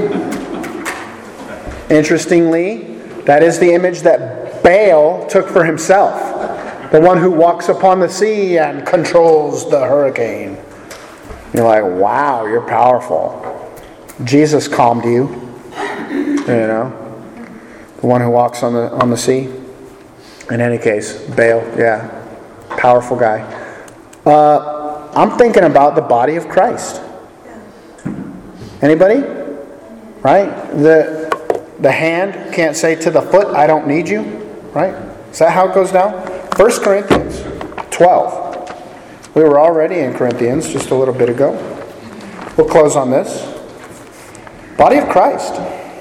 Interestingly, that is the image that Baal took for himself. The one who walks upon the sea and controls the hurricane. You're like, wow, you're powerful. Jesus calmed you. You know. The one who walks on the on the sea. In any case, Baal, yeah. Powerful guy. Uh, I'm thinking about the body of Christ. Anybody? Right? The the hand can't say to the foot, I don't need you. Right? Is that how it goes down? First Corinthians twelve. We were already in Corinthians just a little bit ago. We'll close on this. Body of Christ.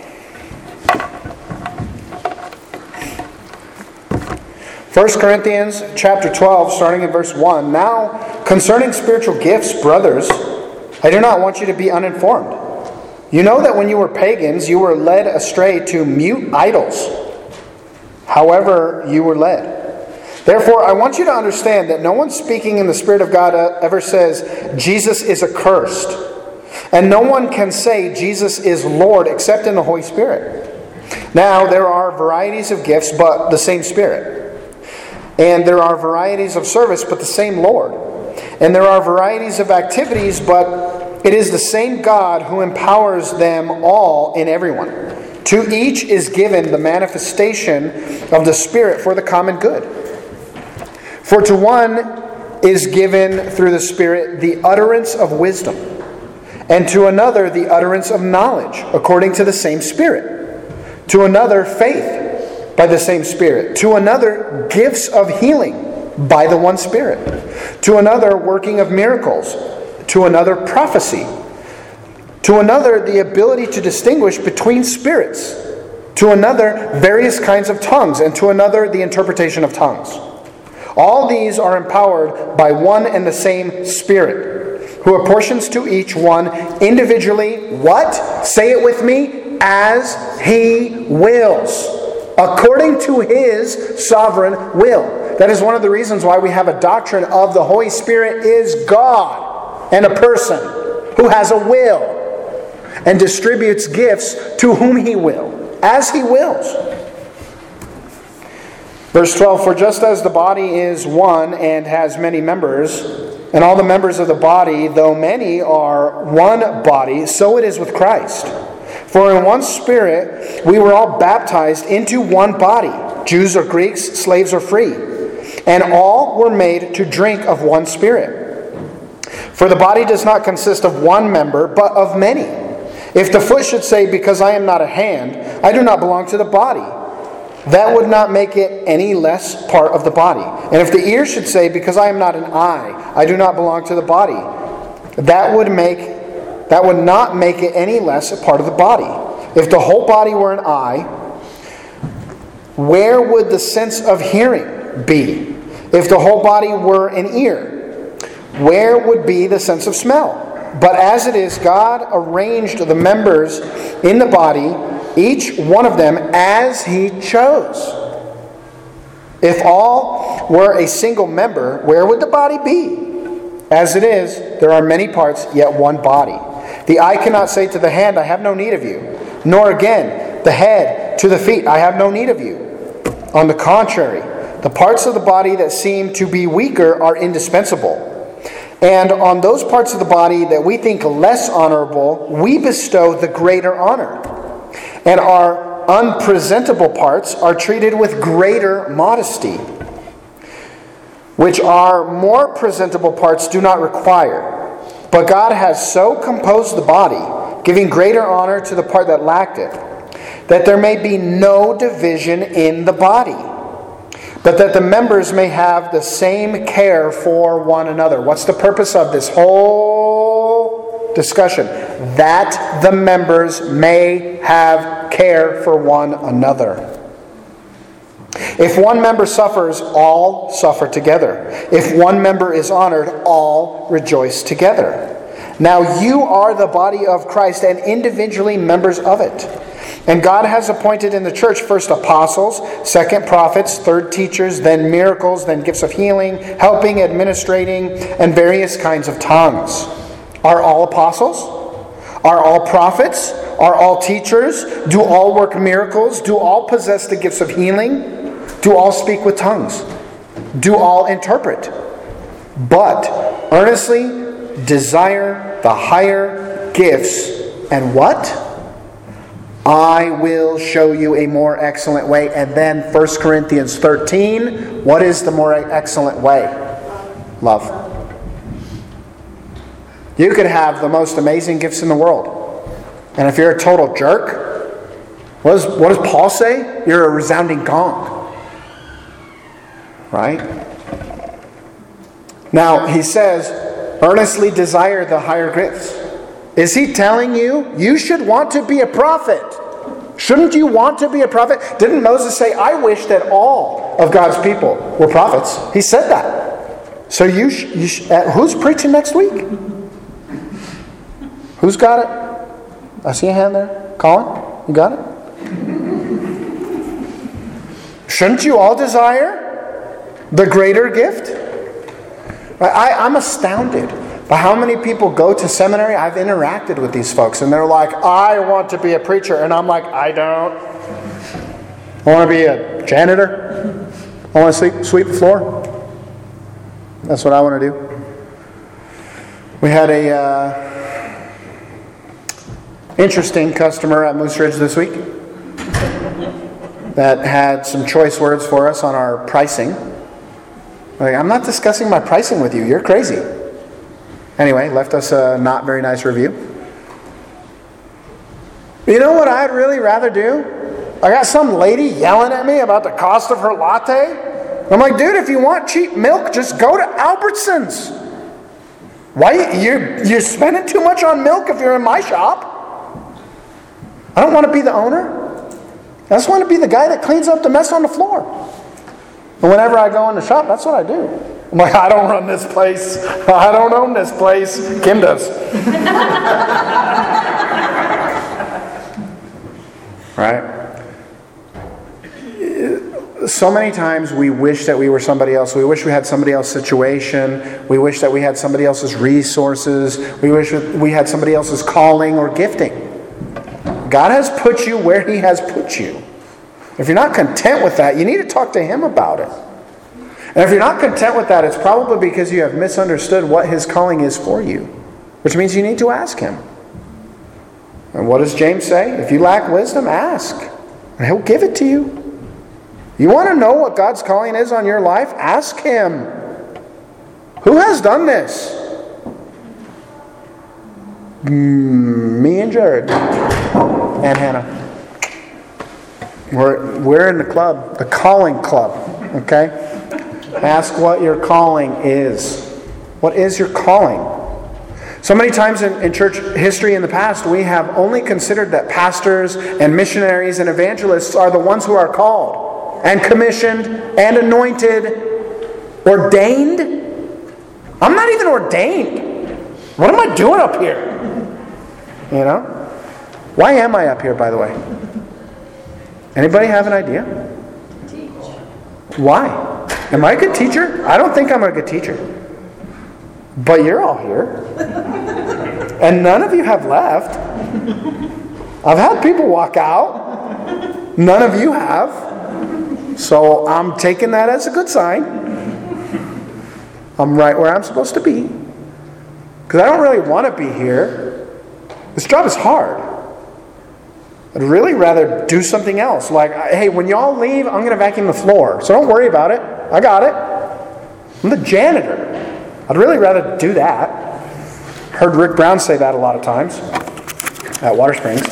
First Corinthians chapter twelve, starting in verse one. Now, concerning spiritual gifts, brothers, I do not want you to be uninformed. You know that when you were pagans, you were led astray to mute idols. However, you were led. Therefore, I want you to understand that no one speaking in the Spirit of God ever says, Jesus is accursed. And no one can say Jesus is Lord except in the Holy Spirit. Now, there are varieties of gifts, but the same Spirit. And there are varieties of service, but the same Lord. And there are varieties of activities, but it is the same God who empowers them all in everyone. To each is given the manifestation of the Spirit for the common good. For to one is given through the Spirit the utterance of wisdom, and to another the utterance of knowledge, according to the same Spirit. To another faith by the same Spirit. To another gifts of healing by the one Spirit. To another, working of miracles. To another, prophecy. To another, the ability to distinguish between spirits. To another, various kinds of tongues. And to another, the interpretation of tongues. All these are empowered by one and the same Spirit, who apportions to each one individually, what? Say it with me. As He wills. According to His sovereign will. That is one of the reasons why we have a doctrine of the Holy Spirit is God and a person who has a will and distributes gifts to whom He will, as He wills. Verse twelve, for just as the body is one and has many members, and all the members of the body, though many, are one body, so it is with Christ. For in one Spirit we were all baptized into one body, Jews or Greeks, slaves or free, and all were made to drink of one Spirit. For the body does not consist of one member, but of many. If the foot should say, because I am not a hand, I do not belong to the body, that would not make it any less part of the body. And if the ear should say, because I am not an eye, I do not belong to the body, that would make that would not make it any less a part of the body. If the whole body were an eye, where would the sense of hearing be? If the whole body were an ear, where would be the sense of smell? But as it is, God arranged the members in the body, each one of them as He chose. If all were a single member, where would the body be? As it is, there are many parts, yet one body. The eye cannot say to the hand, I have no need of you. Nor again, the head to the feet, I have no need of you. On the contrary, the parts of the body that seem to be weaker are indispensable. And on those parts of the body that we think less honorable, we bestow the greater honor. And our unpresentable parts are treated with greater modesty, which our more presentable parts do not require. But God has so composed the body, giving greater honor to the part that lacked it, that there may be no division in the body, but that the members may have the same care for one another. What's the purpose of this whole discussion? That the members may have care for one another. If one member suffers, all suffer together. If one member is honored, all rejoice together. Now you are the body of Christ and individually members of it. And God has appointed in the church first apostles, second prophets, third teachers, then miracles, then gifts of healing, helping, administrating, and various kinds of tongues. Are all apostles? Are all prophets? Are all teachers? Do all work miracles? Do all possess the gifts of healing? Do all speak with tongues? Do all interpret? But earnestly desire the higher gifts. And what? I will show you a more excellent way. And then First Corinthians thirteen. What is the more excellent way? Love. You could have the most amazing gifts in the world. And if you're a total jerk, what does, what does Paul say? You're a resounding gong. Right? Now, he says, earnestly desire the higher gifts. Is he telling you, you should want to be a prophet? Shouldn't you want to be a prophet? Didn't Moses say, I wish that all of God's people were prophets? He said that. So you, sh- you sh- uh, who's preaching next week? Who's got it? I see a hand there. Colin, you got it? Shouldn't you all desire the greater gift? I, I'm astounded by how many people go to seminary. I've interacted with these folks and they're like, I want to be a preacher. And I'm like, I don't. I want to be a janitor. I want to sweep, sweep the floor. That's what I want to do. We had a uh, interesting customer at Moose Ridge this week that had some choice words for us on our pricing. Like, I'm not discussing my pricing with you. You're crazy. Anyway, left us a not very nice review. You know what I'd really rather do? I got some lady yelling at me about the cost of her latte. I'm like, dude, if you want cheap milk, just go to Albertsons. Why? You're, you're spending too much on milk if you're in my shop. I don't want to be the owner. I just want to be the guy that cleans up the mess on the floor. And whenever I go in the shop, that's what I do. I'm like, I don't run this place. I don't own this place. Kim does. Right? So many times we wish that we were somebody else. We wish we had somebody else's situation. We wish that we had somebody else's resources. We wish we had somebody else's calling or gifting. God has put you where He has put you. If you're not content with that, you need to talk to Him about it. And if you're not content with that, it's probably because you have misunderstood what His calling is for you. Which means you need to ask Him. And what does James say? If you lack wisdom, ask. And He'll give it to you. You want to know what God's calling is on your life? Ask Him. Who has done this? Me and Jared. And Hannah. We're, we're in the club. The calling club. Okay? Ask what your calling is. What is your calling? So many times in, in church history in the past, we have only considered that pastors and missionaries and evangelists are the ones who are called and commissioned and anointed, ordained. I'm not even ordained. What am I doing up here? You know? Why am I up here, by the way? Anybody have an idea? Teach. Why? Am I a good teacher? I don't think I'm a good teacher. But you're all here. And none of you have left. I've had people walk out. None of you have. So I'm taking that as a good sign. I'm right where I'm supposed to be. Because I don't really want to be here. This job is hard. I'd really rather do something else. Like, hey, when y'all leave, I'm going to vacuum the floor. So don't worry about it. I got it. I'm the janitor. I'd really rather do that. Heard Rick Brown say that a lot of times at Water Springs.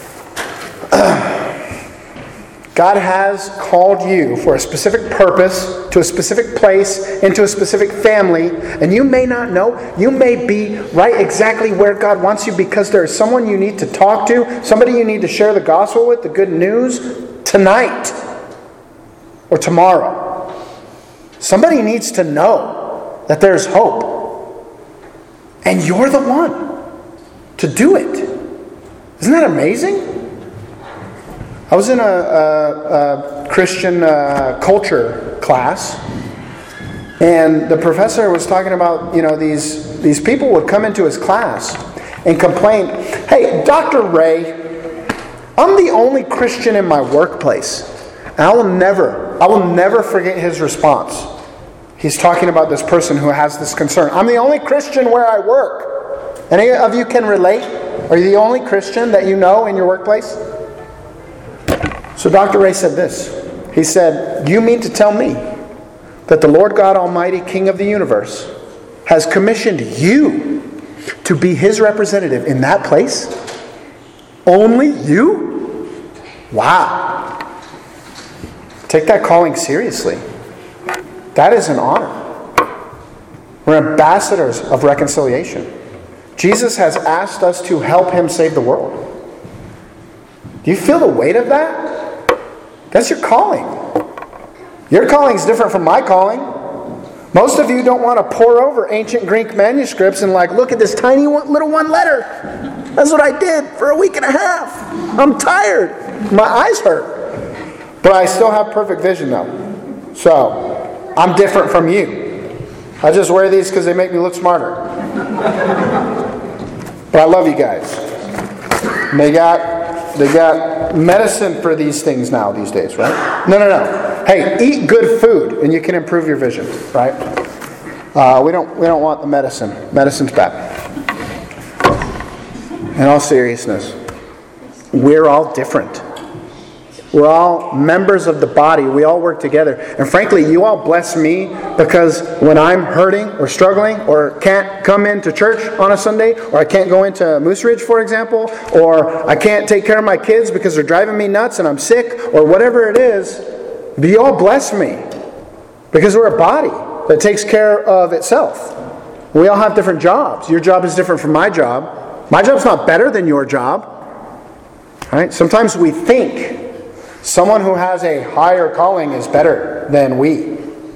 God has called you for a specific purpose, to a specific place, into a specific family, and you may not know. You may be right exactly where God wants you because there is someone you need to talk to, somebody you need to share the gospel with, the good news, tonight or tomorrow. Somebody needs to know that there's hope. And you're the one to do it. Isn't that amazing? I was in a, a, a Christian uh, culture class, and the professor was talking about, you know, these, these people would come into his class and complain, hey, Doctor Ray, I'm the only Christian in my workplace. And I will never, I will never forget his response. He's talking about this person who has this concern. I'm the only Christian where I work. Any of you can relate? Are you the only Christian that you know in your workplace? So Doctor Ray said this. He said, you mean to tell me that the Lord God Almighty, King of the universe, has commissioned you to be His representative in that place? Only you? Wow. Take that calling seriously. That is an honor. We're ambassadors of reconciliation. Jesus has asked us to help Him save the world. Do you feel the weight of that? That's your calling. Your calling is different from my calling. Most of you don't want to pore over ancient Greek manuscripts and like, look at this tiny one, little one letter. That's what I did for a week and a half. I'm tired. My eyes hurt. But I still have perfect vision though. So, I'm different from you. I just wear these because they make me look smarter. But I love you guys. And they got, they got medicine for these things now these days, right? No, no, no. Hey, eat good food and you can improve your vision, right? Uh, we don't we don't want the medicine. Medicine's bad. In all seriousness, we're all different. We're all members of the body. We all work together. And frankly, you all bless me because when I'm hurting or struggling or can't come into church on a Sunday, or I can't go into Moose Ridge, for example, or I can't take care of my kids because they're driving me nuts and I'm sick, or whatever it is, you all bless me. Because we're a body that takes care of itself. We all have different jobs. Your job is different from my job. My job's not better than your job. Right? Sometimes we think someone who has a higher calling is better than we.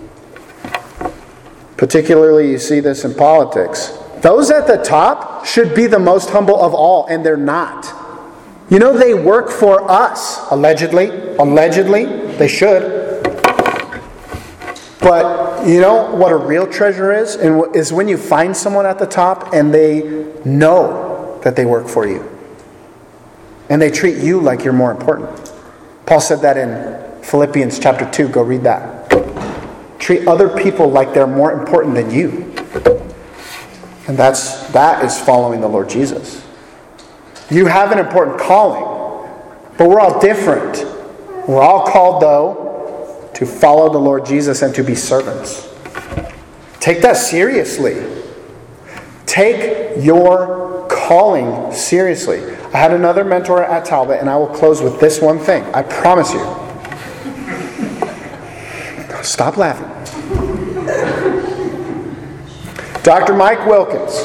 Particularly, you see this in politics. Those at the top should be the most humble of all, and they're not. You know, they work for us, allegedly. Allegedly, they should. But you know what a real treasure is? And is when you find someone at the top and they know that they work for you. And they treat you like you're more important. Paul said that in Philippians chapter two. Go read that. Treat other people like they're more important than you. And that's that is following the Lord Jesus. You have an important calling, but we're all different. We're all called, though, to follow the Lord Jesus and to be servants. Take that seriously. Take your calling seriously. I had another mentor at Talbot, and I will close with this one thing. I promise you. Stop laughing. Doctor Mike Wilkins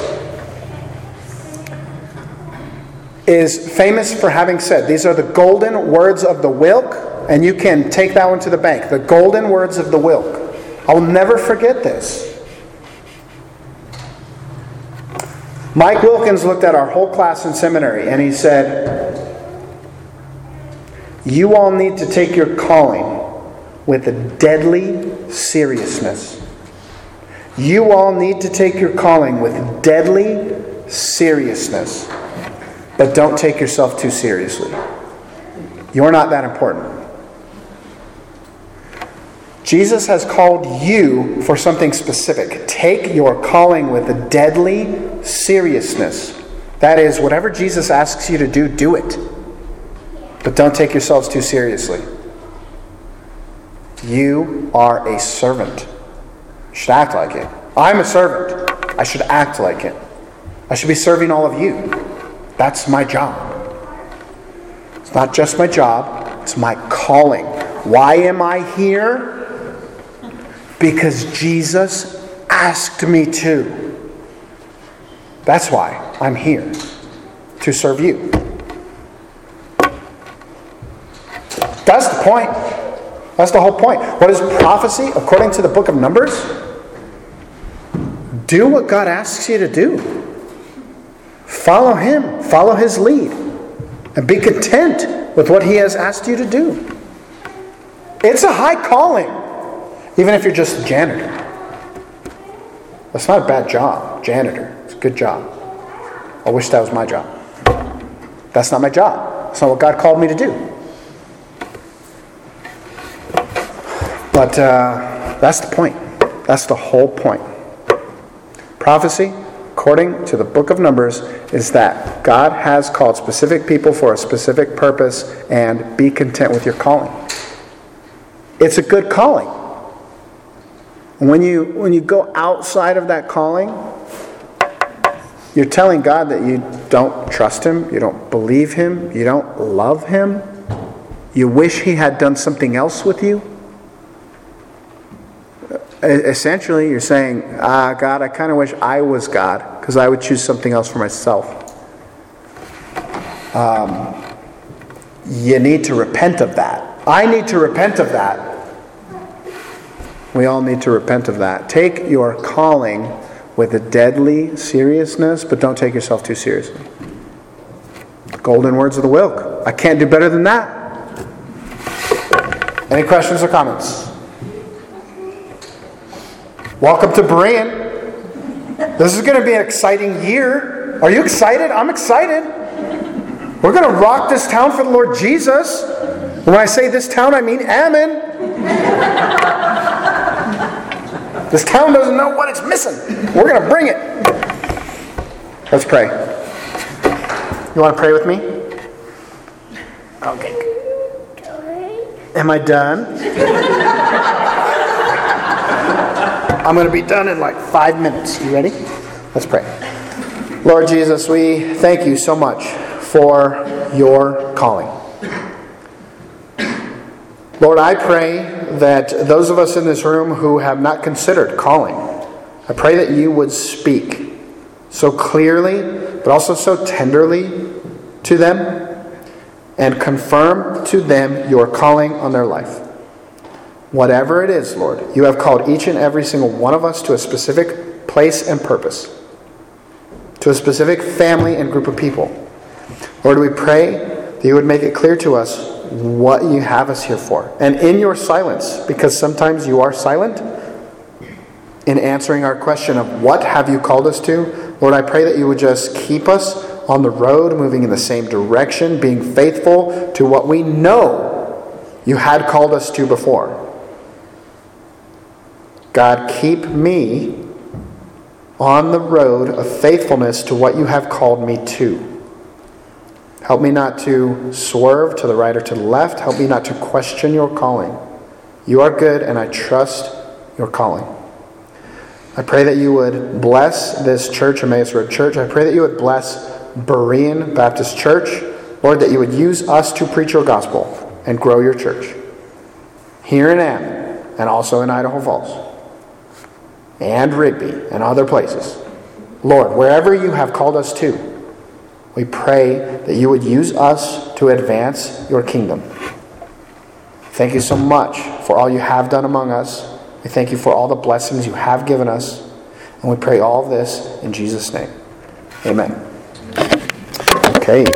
is famous for having said, these are the golden words of the Wilk, and you can take that one to the bank. The golden words of the Wilk. I will never forget this. Mike Wilkins looked at our whole class in seminary and he said, you all need to take your calling with a deadly seriousness. You all need to take your calling with deadly seriousness. But don't take yourself too seriously. You're not that important. Jesus has called you for something specific. Take your calling with a deadly seriousness. That is, whatever Jesus asks you to do, do it. But don't take yourselves too seriously. You are a servant. You should act like it. I'm a servant. I should act like it. I should be serving all of you. That's my job. It's not just my job, it's my calling. Why am I here? Because Jesus asked me to. That's why I'm here, to serve you. That's the point. That's the whole point. What is prophecy according to the book of Numbers? Do what God asks you to do. Follow Him. Follow His lead. And be content with what He has asked you to do. It's a high calling. Even if you're just a janitor. That's not a bad job. Janitor. It's a good job. I wish that was my job. That's not my job. That's not what God called me to do. But uh, that's the point. That's the whole point. Prophecy, according to the book of Numbers, is that God has called specific people for a specific purpose, and be content with your calling. It's a good calling. When you when you go outside of that calling, you're telling God that you don't trust Him, you don't believe Him, you don't love Him, you wish He had done something else with you. Essentially, you're saying, ah, God, I kind of wish I was God, because I would choose something else for myself. Um, you need to repent of that. I need to repent of that. We all need to repent of that. Take your calling with a deadly seriousness, but don't take yourself too seriously. Golden words of the Wilk. I can't do better than that. Any questions or comments? Welcome to Berean. This is going to be an exciting year. Are you excited? I'm excited. We're going to rock this town for the Lord Jesus. When I say this town, I mean Ammon. This town doesn't know what it's missing. We're going to bring it. Let's pray. You want to pray with me? Okay. Am I done? I'm going to be done in like five minutes. You ready? Let's pray. Lord Jesus, we thank you so much for your calling. Lord, I pray that those of us in this room who have not considered calling, I pray that you would speak so clearly, but also so tenderly to them, and confirm to them your calling on their life. Whatever it is, Lord, you have called each and every single one of us to a specific place and purpose, to a specific family and group of people. Lord, we pray that you would make it clear to us what you have us here for. And in your silence, because sometimes you are silent in answering our question of what have you called us to, Lord, I pray that you would just keep us on the road, moving in the same direction, being faithful to what we know you had called us to before. God, keep me on the road of faithfulness to what you have called me to. Help me not to swerve to the right or to the left. Help me not to question your calling. You are good, and I trust your calling. I pray that you would bless this church, Emmaus Road Church. I pray that you would bless Berean Baptist Church. Lord, that you would use us to preach your gospel and grow your church here in Ammon and also in Idaho Falls and Rigby and other places. Lord, wherever you have called us to, we pray that you would use us to advance your kingdom. Thank you so much for all you have done among us. We thank you for all the blessings you have given us. And we pray all of this in Jesus' name. Amen. Okay.